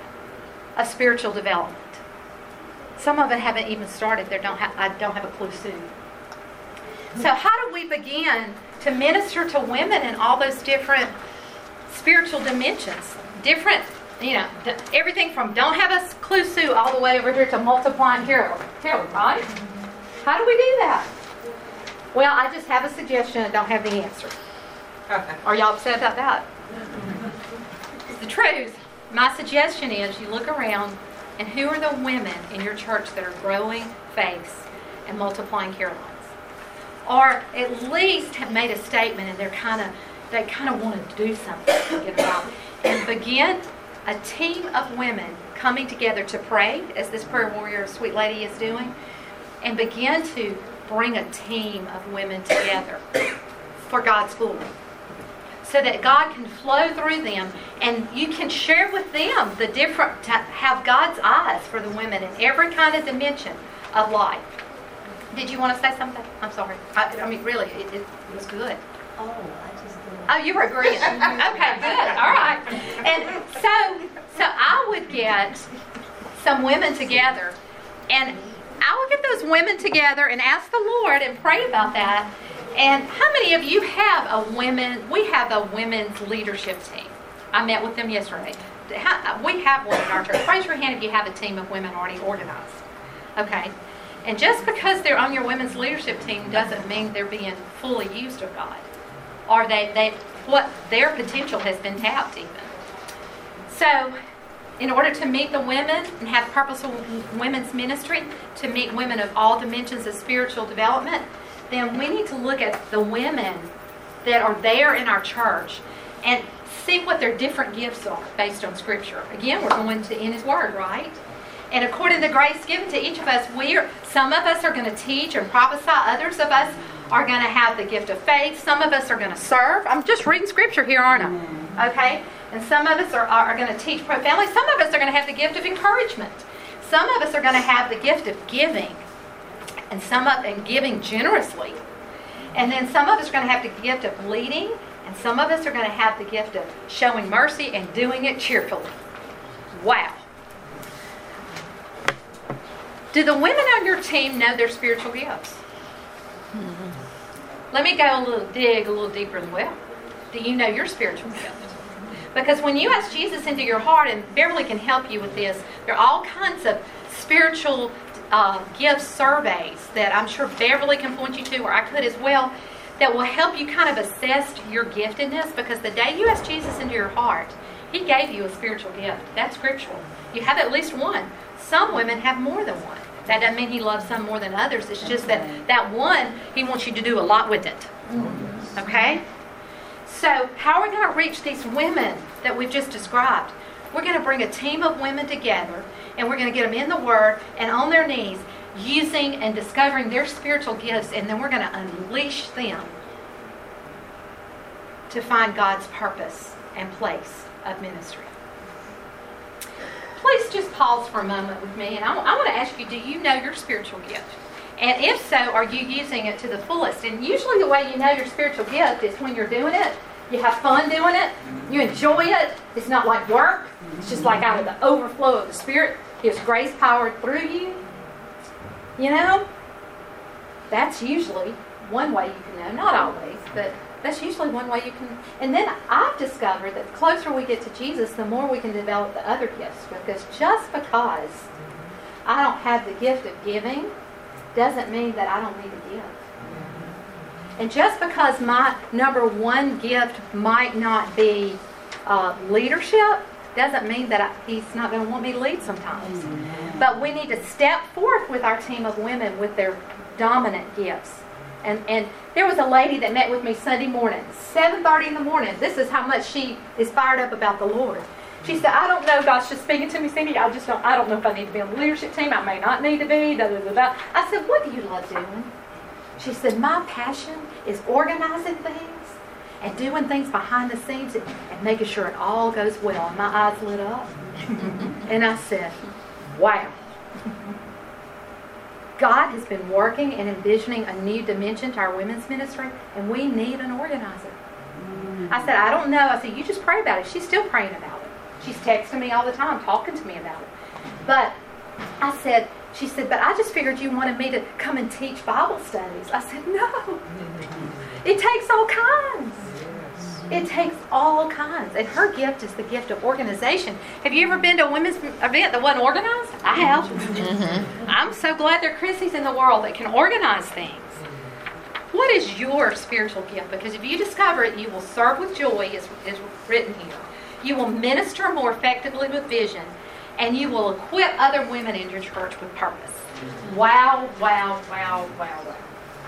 of spiritual development. Some of it haven't even started. They don't have, I don't have a clue soon. So how do we begin to minister to women in all those different spiritual dimensions? Different, you know, everything from don't have a clue Sue all the way over here to multiplying Carol. Carol, right? How do we do that? Well, I just have a suggestion. I don't have the answer. Are y'all upset about that? It's the truth. My suggestion is you look around and who are the women in your church that are growing faiths and multiplying Carolines? Or at least have made a statement and they're kind of they kind of want to do something to get involved. And begin a team of women coming together to pray, as this prayer warrior sweet lady is doing, and begin to bring a team of women together for God's glory. So that God can flow through them and you can share with them the different, to have God's eyes for the women in every kind of dimension of life. Did you want to say something? I'm sorry. I, I mean, really, it, it was good. Oh, I just didn't. Oh, you were agreeing. Okay, good. All right. And so, so I would get some women together, and I would get those women together and ask the Lord and pray about that. And how many of you have a women? We have a women's leadership team. I met with them yesterday. How, we have one in our church. Raise your hand if you have a team of women already organized. Okay. And just because they're on your women's leadership team doesn't mean they're being fully used of God. Or they, they what their potential has been tapped even. So, in order to meet the women and have purposeful women's ministry, to meet women of all dimensions of spiritual development, then we need to look at the women that are there in our church and see what their different gifts are based on Scripture. Again, we're going to in His Word, right? And according to the grace given to each of us, we are, some of us are going to teach and prophesy. Others of us are going to have the gift of faith. Some of us are going to serve. I'm just reading Scripture here, aren't I? Okay? And some of us are, are going to teach profoundly. Some of us are going to have the gift of encouragement. Some of us are going to have the gift of giving. And some of and giving generously. And then some of us are going to have the gift of leading. And some of us are going to have the gift of showing mercy and doing it cheerfully. Wow. Do the women on your team know their spiritual gifts? Mm-hmm. Let me go a little, dig a little deeper as well. Do you know your spiritual gift? Because when you ask Jesus into your heart, and Beverly can help you with this, there are all kinds of spiritual uh, gift surveys that I'm sure Beverly can point you to, or I could as well, that will help you kind of assess your giftedness. Because the day you ask Jesus into your heart, He gave you a spiritual gift. That's scriptural. You have at least one. Some women have more than one. That doesn't mean He loves some more than others. It's just that that one, He wants you to do a lot with it. Okay? So, how are we going to reach these women that we've just described? We're going to bring a team of women together, and we're going to get them in the Word and on their knees, using and discovering their spiritual gifts, and then we're going to unleash them to find God's purpose and place of ministry. Please just pause for a moment with me, and I, I want to ask you, do you know your spiritual gift? And if so, are you using it to the fullest? And usually the way you know your spiritual gift is when you're doing it. You have fun doing it. You enjoy it. It's not like work. It's just like out of the overflow of the Spirit. His grace powered through you. You know? That's usually one way you can know. Not always, but that's usually one way you can. And then I've discovered that the closer we get to Jesus, the more we can develop the other gifts. Because just because I don't have the gift of giving doesn't mean that I don't need to give. And just because my number one gift might not be uh, leadership doesn't mean that I, He's not going to want me to lead sometimes. Mm-hmm. But we need to step forth with our team of women with their dominant gifts. And and there was a lady that met with me Sunday morning, seven thirty in the morning. This is how much she is fired up about the Lord. She said, I don't know, God's just speaking to me, Cindy. I just don't, I don't know if I need to be on the leadership team. I may not need to be. Da, da, da, da. I said, what do you love doing? She said, my passion is organizing things and doing things behind the scenes and, and making sure it all goes well. And my eyes lit up. And I said, wow. God has been working and envisioning a new dimension to our women's ministry, and we need an organizer. I said, I don't know. I said, you just pray about it. She's still praying about it. She's texting me all the time, talking to me about it. But I said, She said, but I just figured you wanted me to come and teach Bible studies. I said, no. It takes all kinds. It takes all kinds. And her gift is the gift of organization. Have you ever been to a women's event that wasn't organized? I have. Mm-hmm. I'm so glad there are Chrissies in the world that can organize things. What is your spiritual gift? Because if you discover it, you will serve with joy, as is written here. You will minister more effectively with vision, and you will equip other women in your church with purpose. Wow, wow, wow, wow, wow.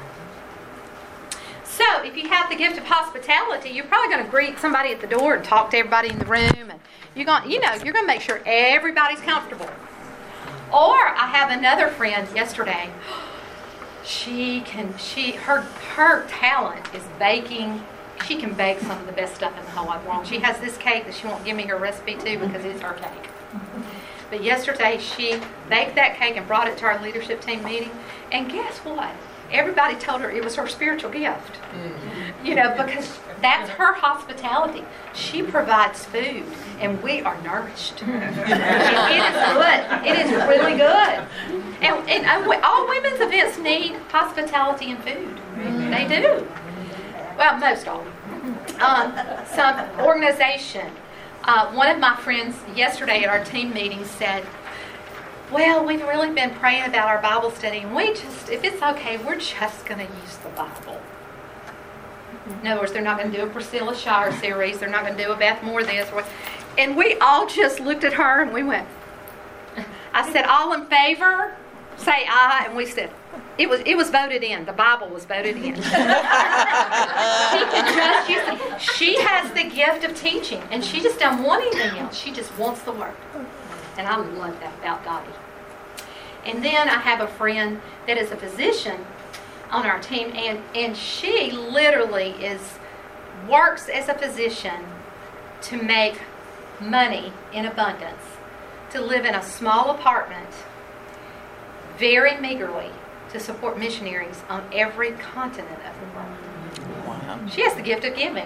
So, if you have the gift of hospitality, you're probably going to greet somebody at the door and talk to everybody in the room, and you're going, you know, you're going to make sure everybody's comfortable. Or I have another friend yesterday. She can, she, her, her talent is baking. She can bake some of the best stuff in the whole wide world. She has this cake that she won't give me her recipe to because it's her cake. But yesterday she baked that cake and brought it to our leadership team meeting. And guess what? Everybody told her it was her spiritual gift. You know, because that's her hospitality. She provides food, and we are nourished. And it is good. It is really good. And, and all women's events need hospitality and food. They do. Well, most all. Um, some organization. Uh, one of my friends yesterday at our team meeting said, well, we've really been praying about our Bible study, and we just, if it's okay, we're just going to use the Bible. In other words, they're not going to do a Priscilla Shire series. They're not going to do a Beth Moore this. And we all just looked at her and we went, I said, all in favor? Say aye. And we said, it was it was voted in. The Bible was voted in. She can just use it. She has the gift of teaching, and she just doesn't want anything else. She just wants the Word. And I love that about Dottie. And then I have a friend that is a physician on our team, and, and she literally is works as a physician to make money in abundance, to live in a small apartment very meagerly to support missionaries on every continent of the world. Wow. She has the gift of giving.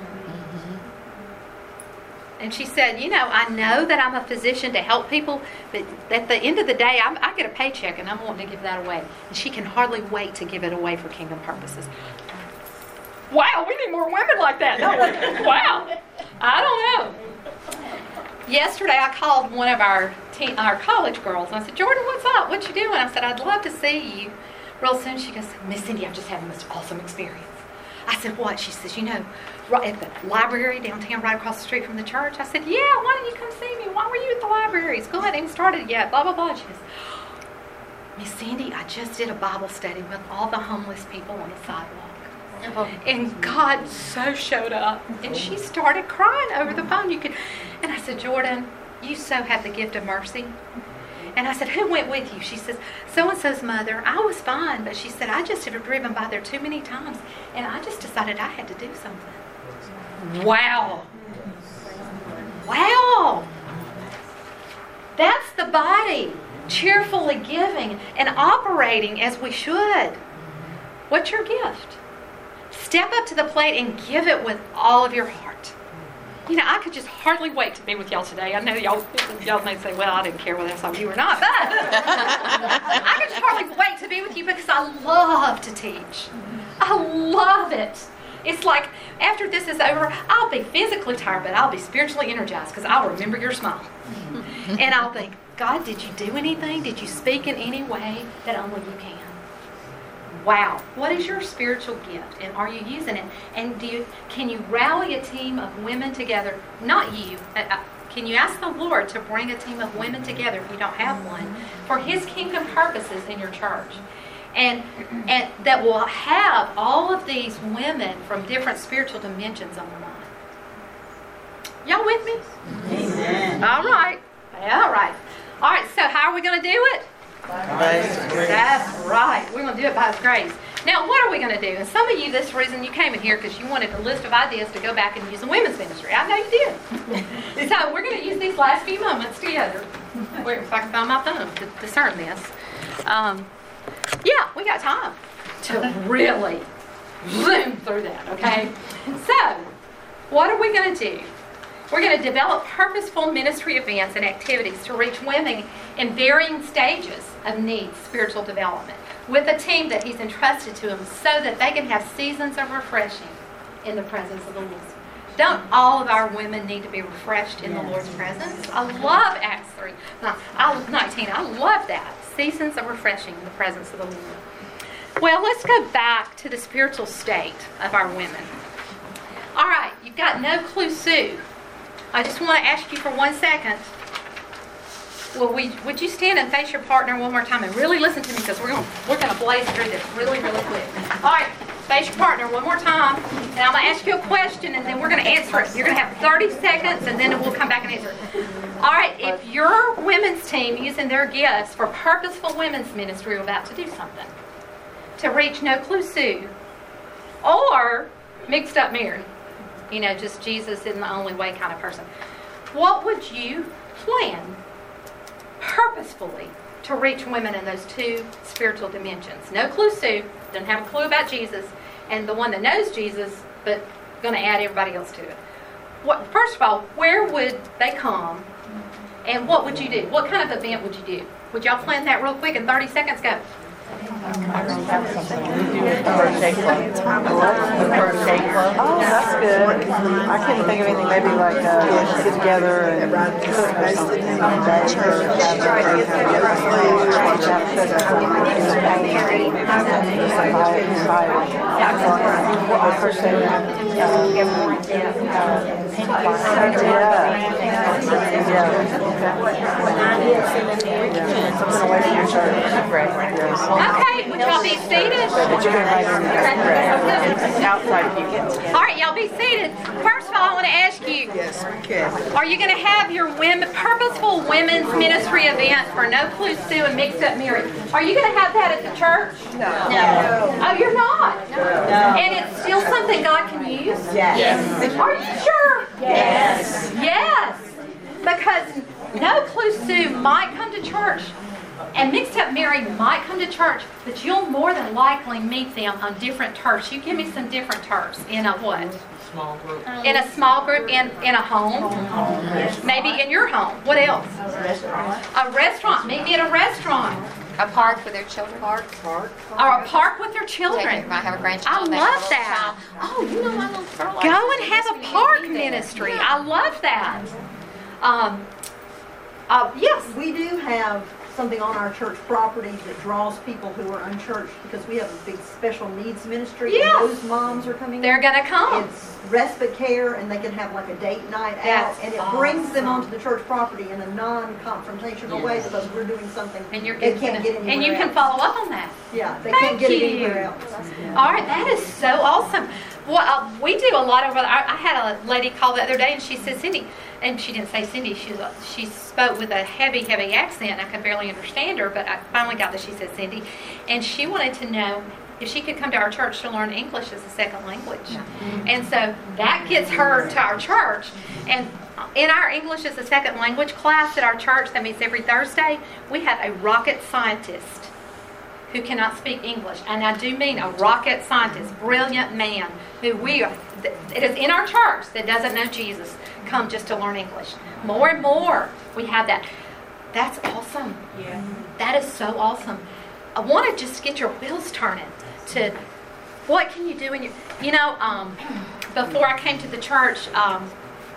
And she said, you know, I know that I'm a physician to help people, but at the end of the day, I'm, I get a paycheck and I'm wanting to give that away. And she can hardly wait to give it away for kingdom purposes. Wow, we need more women like that, don't we? Wow. I don't know. Yesterday, I called one of our teen, our college girls, and I said, Jordan, what's up? What you doing? I said, I'd love to see you. Real soon, she goes, Miss Cindy, I'm just having the most awesome experience. I said, what? She says, you know, right at the library downtown, right across the street from the church. I said, yeah, why didn't you come see me? Why were you at the library? School hadn't even started yet, blah, blah, blah. She goes, Miss Cindy, I just did a Bible study with all the homeless people on the sidewalk. And God so showed up. And she started crying over the phone. You could, and I said, Jordan, you so have the gift of mercy. And I said, who went with you? She says, so-and-so's mother. I was fine, but she said, I just have driven by there too many times, and I just decided I had to do something. Wow. Wow. That's the body cheerfully giving and operating as we should. What's your gift? Step up to the plate and give it with all of your heart. You know, I could just hardly wait to be with y'all today. I know y'all, y'all may say, well, I didn't care whether I saw you or not, but I could just hardly wait to be with you because I love to teach. I love it. It's like, after this is over, I'll be physically tired, but I'll be spiritually energized because I'll remember your smile. And I'll think, God, did you do anything? Did you speak in any way that only you can? Wow. What is your spiritual gift? And are you using it? And do you, can you rally a team of women together? Not you. Uh, can you ask the Lord to bring a team of women together if you don't have one for His kingdom purposes in your church? And, and that will have all of these women from different spiritual dimensions on the line. Y'all with me? Amen. All right. All right. All right. So how are we going to do it? By His grace. That's right. We're going to do it by His grace. Now, what are we going to do? And some of you, this is the reason you came in here, because you wanted a list of ideas to go back and use in women's ministry. I know you did. So we're going to use these last few moments together. Where, if I can find my thumb to discern this. Um, yeah, we got time to really zoom through that, okay? So, what are we going to do? We're going to develop purposeful ministry events and activities to reach women in varying stages of need, spiritual development, with a team that He's entrusted to them so that they can have seasons of refreshing in the presence of the Lord. Don't all of our women need to be refreshed in the Lord's presence? I love Acts three, nineteen. I love that. Seasons of refreshing in the presence of the Lord. Well, let's go back to the spiritual state of our women. All right, you've got No Clue Sue. I just want to ask you for one second. Well, we, would you stand and face your partner one more time and really listen to me, because we're going we're going to blaze through this really, really quick. All right, face your partner one more time, and I'm going to ask you a question, and then we're going to answer it. You're going to have thirty seconds, and then we'll come back and answer it. All right, if your women's team using their gifts for purposeful women's ministry are about to do something to reach No Clue Sue or Mixed Up Mary, you know, just Jesus isn't the only way kind of person, what would you plan purposefully to reach women in those two spiritual dimensions? No Clue Sue, doesn't have a clue about Jesus, and the one that knows Jesus, but going to add everybody else to it. What, first of all, where would they come, and what would you do? What kind of event would you do? Would y'all plan that real quick in thirty seconds? Go. Oh, that's good. I couldn't think of anything. Maybe like uh, get together and cook or something. Something away from your church. Okay, would y'all be seated? All right, y'all be seated. First of all, I want to ask you, Yes, we can. are you going to have your women, purposeful women's ministry event for No Clue Sue and Mixed Up Mary? Are you going to have that at the church? No. No. Oh, you're not? No. And it's still something God can use? Yes. Are you sure? Yes. Yes. Because No Clue Sue might come to church and Mixed Up Mary might come to church, but you'll more than likely meet them on different turfs. You give me some different turfs. In a what? Small group. In a small group, in, in a home. Maybe in your home. What else? A restaurant. Meet me at a restaurant. A park with their children. Park. Park. Or a park with their children. They might have a I grandchild. love that. Oh, you know my little girl. Go and have a park ministry. I love that. Um, uh, yes. We do have something on our church property that draws people who are unchurched, because we have a big special needs ministry. Yes. And those moms are coming They're in. going to come. It's respite care, and they can have like a date night That's out, and it awesome. brings them onto the church property in a non-confrontational way, because we're doing something And you're they getting can't get anywhere and you can else. follow up on that. Yeah, they Thank can't get you. it anywhere else. All right, that is so awesome. Well, uh, we do a lot over. I, I had a lady call the other day, and she said, "Cindy," and she didn't say Cindy. She was, she spoke with a heavy, heavy accent. And I could barely understand her, but I finally got that she said Cindy, and she wanted to know if she could come to our church to learn English as a second language. Mm-hmm. And so that gets her to our church. And in our English as a second language class at our church that meets every Thursday, we have a rocket scientist who cannot speak English. And I do mean a rocket scientist, brilliant man, who we are, it is in our church that doesn't know Jesus, come just to learn English. More and more we have that. That's awesome. Yeah. That is so awesome. I want to just get your wheels turning to what can you do in your, you know, um, before I came to the church, um,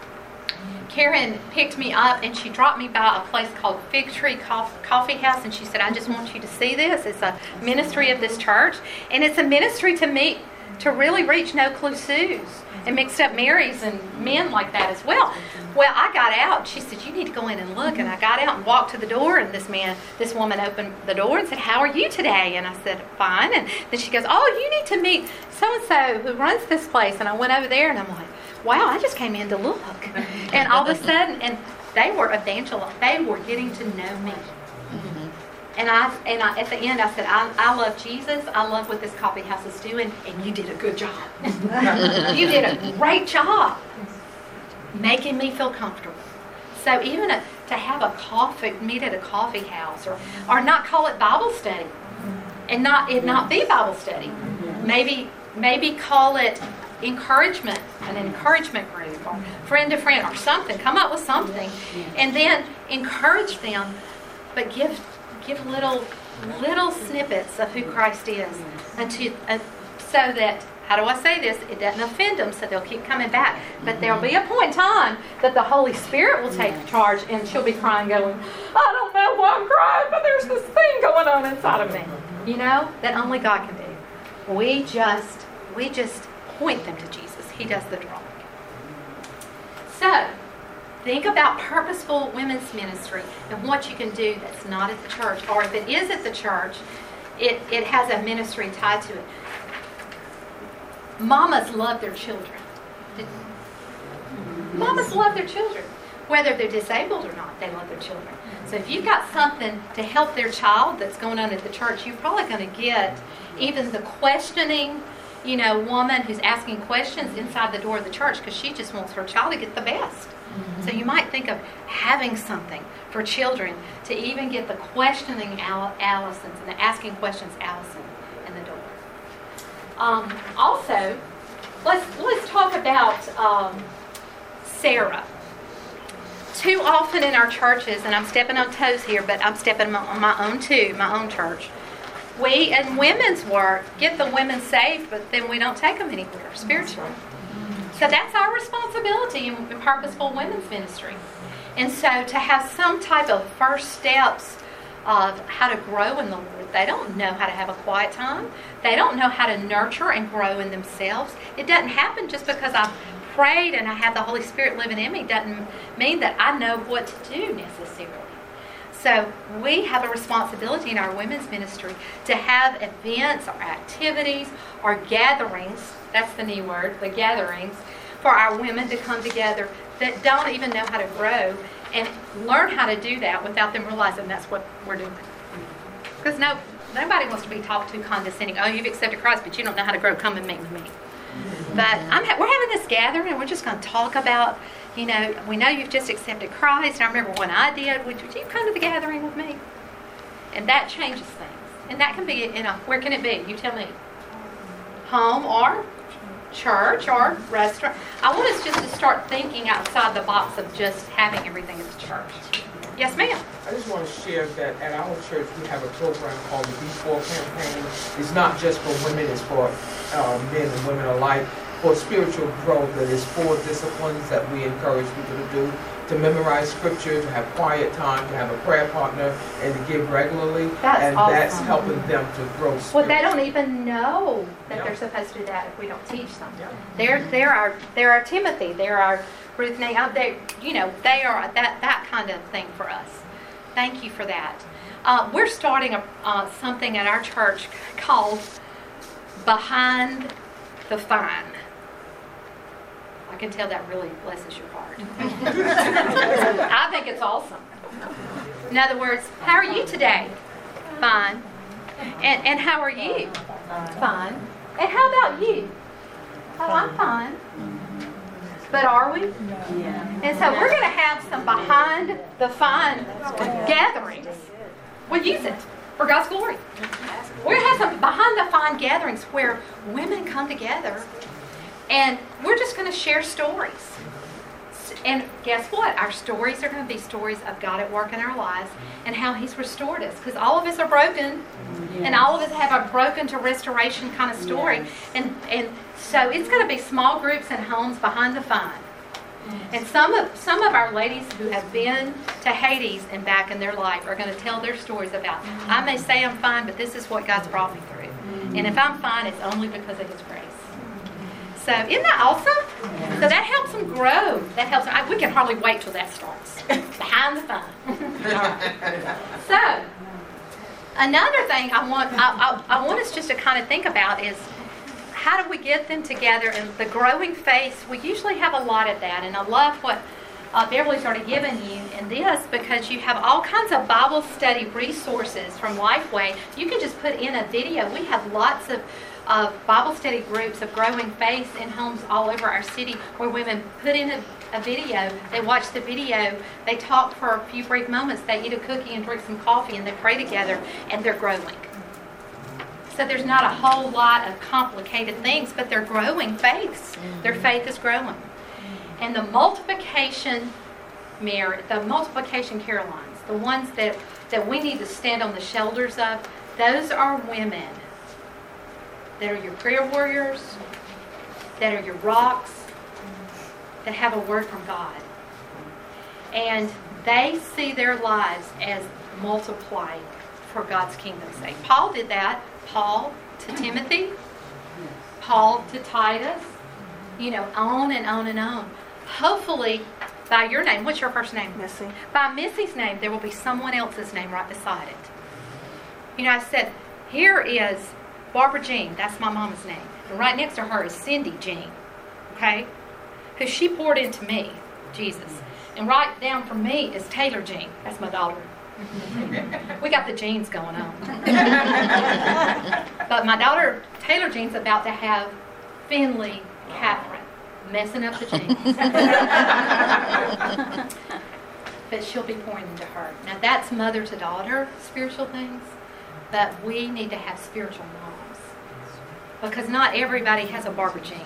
Karen picked me up and she dropped me by a place called Fig Tree Coffee House, and she said, "I just want you to see this. It's a ministry of this church, and it's a ministry to meet, to really reach No Clue Sues and Mixed Up Marys and men like that as well." Well, I got out. She said, "You need to go in and look." And I got out and walked to the door, and this man, this woman opened the door and said, "How are you today?" And I said, "Fine." And then she goes, "Oh, you need to meet so-and-so who runs this place." And I went over there, and I'm like, wow, I just came in to look. And all of a sudden, and they were evangelists. They were getting to know me. And I, and I, at the end, I said, I, I love Jesus. I love what this coffee house is doing, and you did a good job. You did a great job making me feel comfortable. So even a, to have a coffee, meet at a coffee house, or, or not call it Bible study, and not it not be Bible study. Maybe maybe call it encouragement, an encouragement group, or friend to friend, or something. Come up with something, and then encourage them, but give give little little snippets of who Christ is, until, uh, so that, how do I say this? It doesn't offend them, so they'll keep coming back. But there'll be a point in time that the Holy Spirit will take charge, and she'll be crying, going, I don't know why I'm crying, but there's this thing going on inside of me. You know, that only God can do. We just, we just point them to Jesus. He does the drawing. So, think about purposeful women's ministry and what you can do that's not at the church. Or if it is at the church, it, it has a ministry tied to it. Mamas love their children. Mamas love their children. Whether they're disabled or not, they love their children. So if you've got something to help their child that's going on at the church, you're probably going to get even the questioning, you know, woman who's asking questions inside the door of the church because she just wants her child to get the best. Mm-hmm. So you might think of having something for children to even get the questioning Al- Allisons and the asking questions Allison in the door. Um, also, let's let's talk about um, Sarah. Too often in our churches, and I'm stepping on toes here, but I'm stepping on my own too, my own church. We, in women's work, get the women saved, but then we don't take them anywhere spiritually. So that's our responsibility in, in purposeful women's ministry. And so to have some type of first steps of how to grow in the Lord. They don't know how to have a quiet time. They don't know how to nurture and grow in themselves. It doesn't happen just because I've prayed and I have the Holy Spirit living in me. It doesn't mean that I know what to do necessarily. So we have a responsibility in our women's ministry to have events or activities or gatherings, that's the new word, the gatherings, for our women to come together that don't even know how to grow and learn how to do that without them realizing that's what we're doing. Because no, nobody wants to be talked to condescending. Oh, you've accepted Christ, but you don't know how to grow. Come and meet with me. But I'm ha- we're having this gathering, and we're just going to talk about, you know, we know you've just accepted Christ. And I remember when I did, would you come to the gathering with me? And that changes things. And that can be in a, where can it be? You tell me. Home or church or restaurant. I want us just to start thinking outside the box of just having everything at the church. Yes, ma'am. I just want to share that at our church we have a program called the Be four campaign. It's not just for women, it's for uh, men and women alike. For spiritual growth, that is four disciplines that we encourage people to do. To memorize scripture, to have quiet time, to have a prayer partner, and to give regularly. That's and awesome. That's helping them to grow spiritually. Well, they don't even know that Yep. they're supposed to do that if we don't teach them. Yep. They're they're our they're our Timothy. They're our Ruth Naomi. They you know they are that that kind of thing for us. Thank you for that. Uh, we're starting a, uh, something at our church called Behind the Fine. I can tell that really blesses your heart. I think it's awesome. In other words, how are you today? Fine. And and how are you? Fine. And how about you? Oh, I'm fine. But are we? And so we're going to have some behind the fine gatherings. We'll use it for God's glory. We're going to have some behind the fine gatherings where women come together and we're just going to share stories. And guess what? Our stories are going to be stories of God at work in our lives and how He's restored us. Because all of us are broken. Yes. And all of us have a broken to restoration kind of story. Yes. And and so it's going to be small groups and homes behind the fine. Yes. And some of some of our ladies who have been to Hades and back in their life are going to tell their stories about, mm-hmm. I may say I'm fine, but this is what God's brought me through. Mm-hmm. And if I'm fine, it's only because of His grace. So isn't that awesome? Yeah. So that helps them grow. That helps them. I, we can hardly wait till that starts. Behind the fun. So another thing I want I, I, I want us just to kind of think about is how do we get them together? And the growing faith, we usually have a lot of that. And I love what uh, Beverly's already given you in this because you have all kinds of Bible study resources from Lifeway. You can just put in a video. We have lots of of Bible study groups of growing faith in homes all over our city where women put in a, a video, they watch the video, they talk for a few brief moments, they eat a cookie and drink some coffee and they pray together and they're growing. So there's not a whole lot of complicated things, but they're growing faiths. Their faith is growing. And the multiplication Mary, the multiplication Carolines, the ones that, that we need to stand on the shoulders of, those are women that are your prayer warriors, that are your rocks, that have a word from God. And they see their lives as multiplying for God's kingdom's sake. Paul did that. Paul to Timothy, Paul to Titus, you know, on and on and on. Hopefully, by your name, what's your first name? Missy. By Missy's name, there will be someone else's name right beside it. You know, I said, here is Barbara Jean. That's my mama's name. And right next to her is Cindy Jean. Okay? Because she poured into me, Jesus. And right down from me is Taylor Jean. That's my daughter. We got the genes going on. But my daughter, Taylor Jean's about to have Finley Catherine. Messing up the genes. But she'll be pouring into her. Now that's mother to daughter spiritual things, but we need to have spiritual moms. Because not everybody has a Barbara Jean.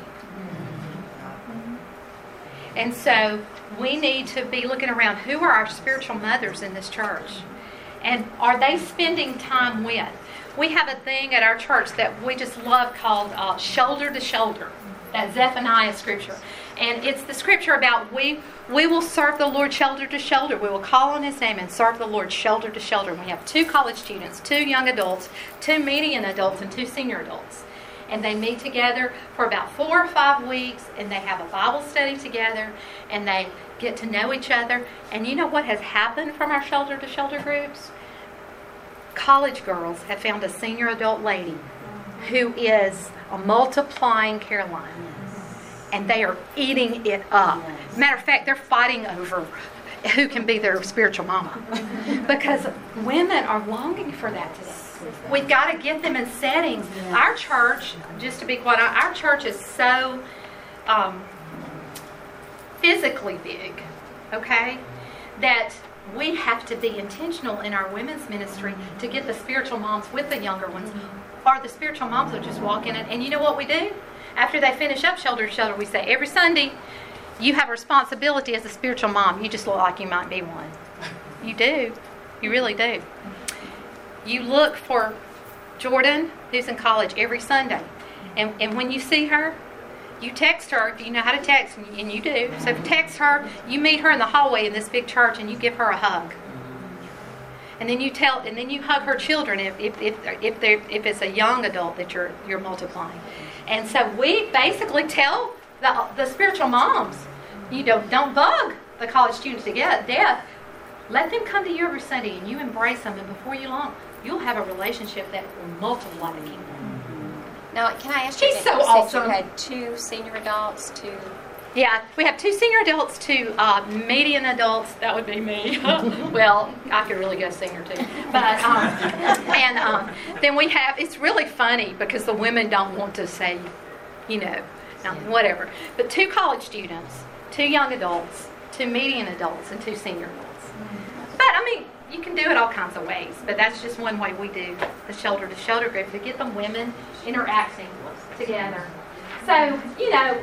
And so we need to be looking around, who are our spiritual mothers in this church? And are they spending time with? We have a thing at our church that we just love called uh, shoulder to shoulder. That Zephaniah scripture. And it's the scripture about we we will serve the Lord shoulder to shoulder. We will call on His name and serve the Lord shoulder to shoulder. And we have two college students, two young adults, two median adults, and two senior adults. And they meet together for about four or five weeks, and they have a Bible study together, and they get to know each other. And you know what has happened from our shoulder to shoulder groups? College girls have found a senior adult lady who is a multiplying Caroline. And they are eating it up. Matter of fact, they're fighting over who can be their spiritual mama. Because women are longing for that today. We've got to get them in settings. Our church, just to be quiet, our church is so um, physically big, okay, that we have to be intentional in our women's ministry to get the spiritual moms with the younger ones. Or the spiritual moms will just walk in, and, and you know what we do? After they finish up shoulder to shoulder, we say, every Sunday, you have a responsibility as a spiritual mom. You just look like you might be one. You do. You really do. You look for Jordan, who's in college, every Sunday. And, and when you see her, you text her, if you know how to text, and you do. So text her, you meet her in the hallway in this big church, and you give her a hug. And then you tell, and then you hug her children if if if if, they're, if it's a young adult that you're you're multiplying. And so we basically tell the the spiritual moms, you don't don't bug the college students to get death. Let them come to you every Sunday, and you embrace them, and before you long, you'll have a relationship that will multiply the kingdom. Now, can I ask you? She's so you awesome. You had two senior adults, two. Yeah, we have two senior adults, two uh, median adults. That would be me. Well, I could really go senior too. But um, and um, then we have. It's really funny because the women don't want to say, you know, no, whatever. But two college students, two young adults, two median adults, and two senior adults. But I mean, you can do it all kinds of ways. But that's just one way we do the shoulder to shoulder group to get the women interacting together. So you know.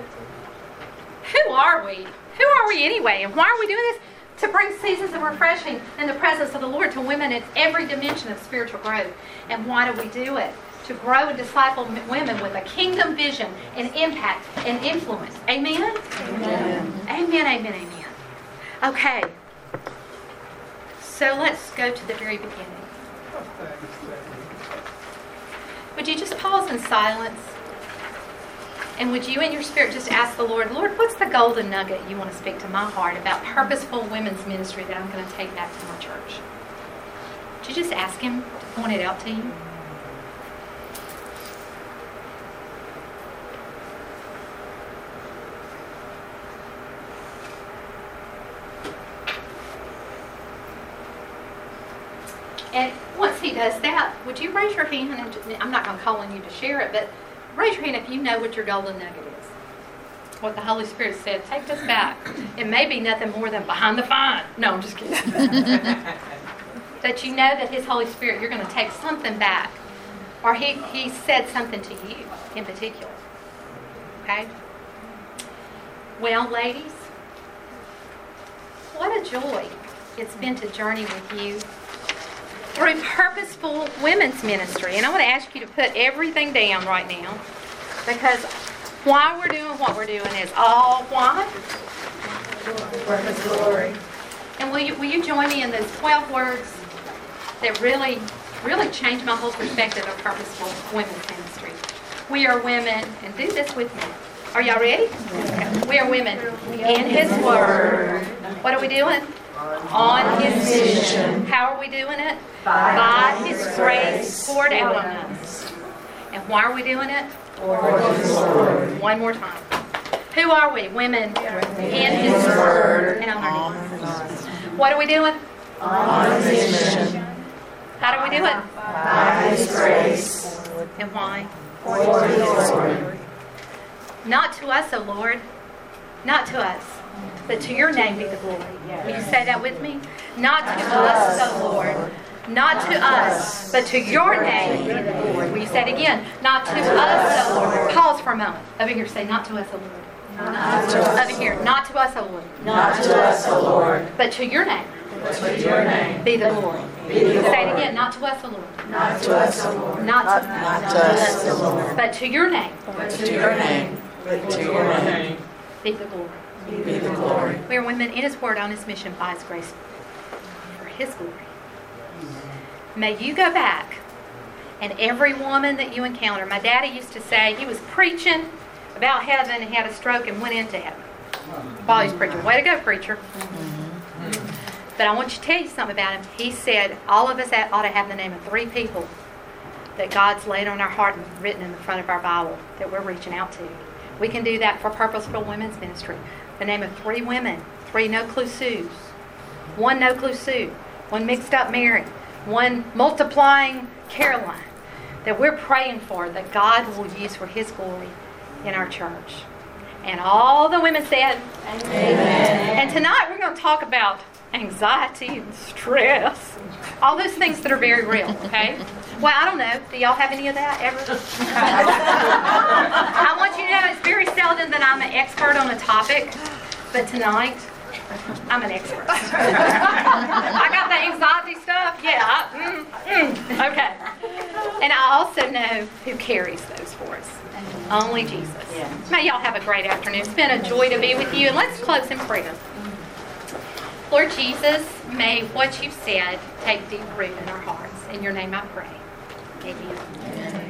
Who are we? Who are we anyway? And why are we doing this? To bring seasons of refreshing in the presence of the Lord to women in every dimension of spiritual growth. And why do we do it? To grow and disciple women with a kingdom vision and impact and influence. Amen? Amen. Amen, amen, amen. Okay. So let's go to the very beginning. Would you just pause in silence? And would you in your spirit just ask the Lord, Lord, what's the golden nugget you want to speak to my heart about purposeful women's ministry that I'm going to take back to my church? Would you just ask Him to point it out to you? And once He does that, would you raise your hand? And I'm not going to call on you to share it, but raise your hand if you know what your golden nugget is. What the Holy Spirit said, take this back. It may be nothing more than behind the fine. No, I'm just kidding. That you know that His Holy Spirit, you're going to take something back or he, he said something to you in particular. Okay? Well, ladies, what a joy it's been to journey with you through Purposeful Women's Ministry. And I want to ask you to put everything down right now, because why we're doing what we're doing is all why? For His glory. And will you, will you join me in those twelve words that really, really changed my whole perspective of Purposeful Women's Ministry? We are women, and do this with me. Are y'all ready? Okay. We are women in His Word. What are we doing? On His vision. How are we doing it? By His grace poured out on us. And why are we doing it? For His Word. One more time. Who are we? Women in His Word. And I'm learning. What are we doing? On His mission. How do we do it? By His grace. And why? For His Word. Not to us, O Lord. Not to us. But to your name be the glory. Will you say that with me? Not to us, O Lord. Not to us, but to your name be the glory. Will you say it again? Not to us, O Lord. Pause for a moment. Over here, say, not to us, O Lord. Not to us. Over here, not to us, O Lord. Not to us, O Lord. But to your name But to your name be the glory. be the glory. Say it again. Not to us, O Lord. Not to us, O Lord. Not to Not to us, O Lord. But to your name But to your name. But to your name be the glory. be the glory. We are women in His Word, on His mission, by His grace, for His glory. May you go back, and every woman that you encounter, my daddy used to say he was preaching about heaven and he had a stroke and went into heaven while he was preaching. Way to go, preacher. But I want you to tell you something about him. He said all of us ought to have the name of three people that God's laid on our heart and written in the front of our Bible that we're reaching out to. We can do that for Purposeful Women's Ministry. The name of three women, three no-clue Sues, one no-clue Sue, one mixed-up Mary, one multiplying Caroline, that we're praying for, that God will use for His glory in our church. And all the women said, Amen. And tonight we're going to talk about anxiety and stress, all those things that are very real, okay? Well, I don't know. Do y'all have any of that ever? I want you to know it's very seldom that I'm an expert on a topic, but tonight I'm an expert. I got the anxiety stuff. Yeah. Mm, mm, okay. And I also know who carries those for us. Only Jesus. May y'all have a great afternoon. It's been a joy to be with you. And let's close in prayer. Lord Jesus, may what you've said take deep root in our hearts. In your name I pray. Amen.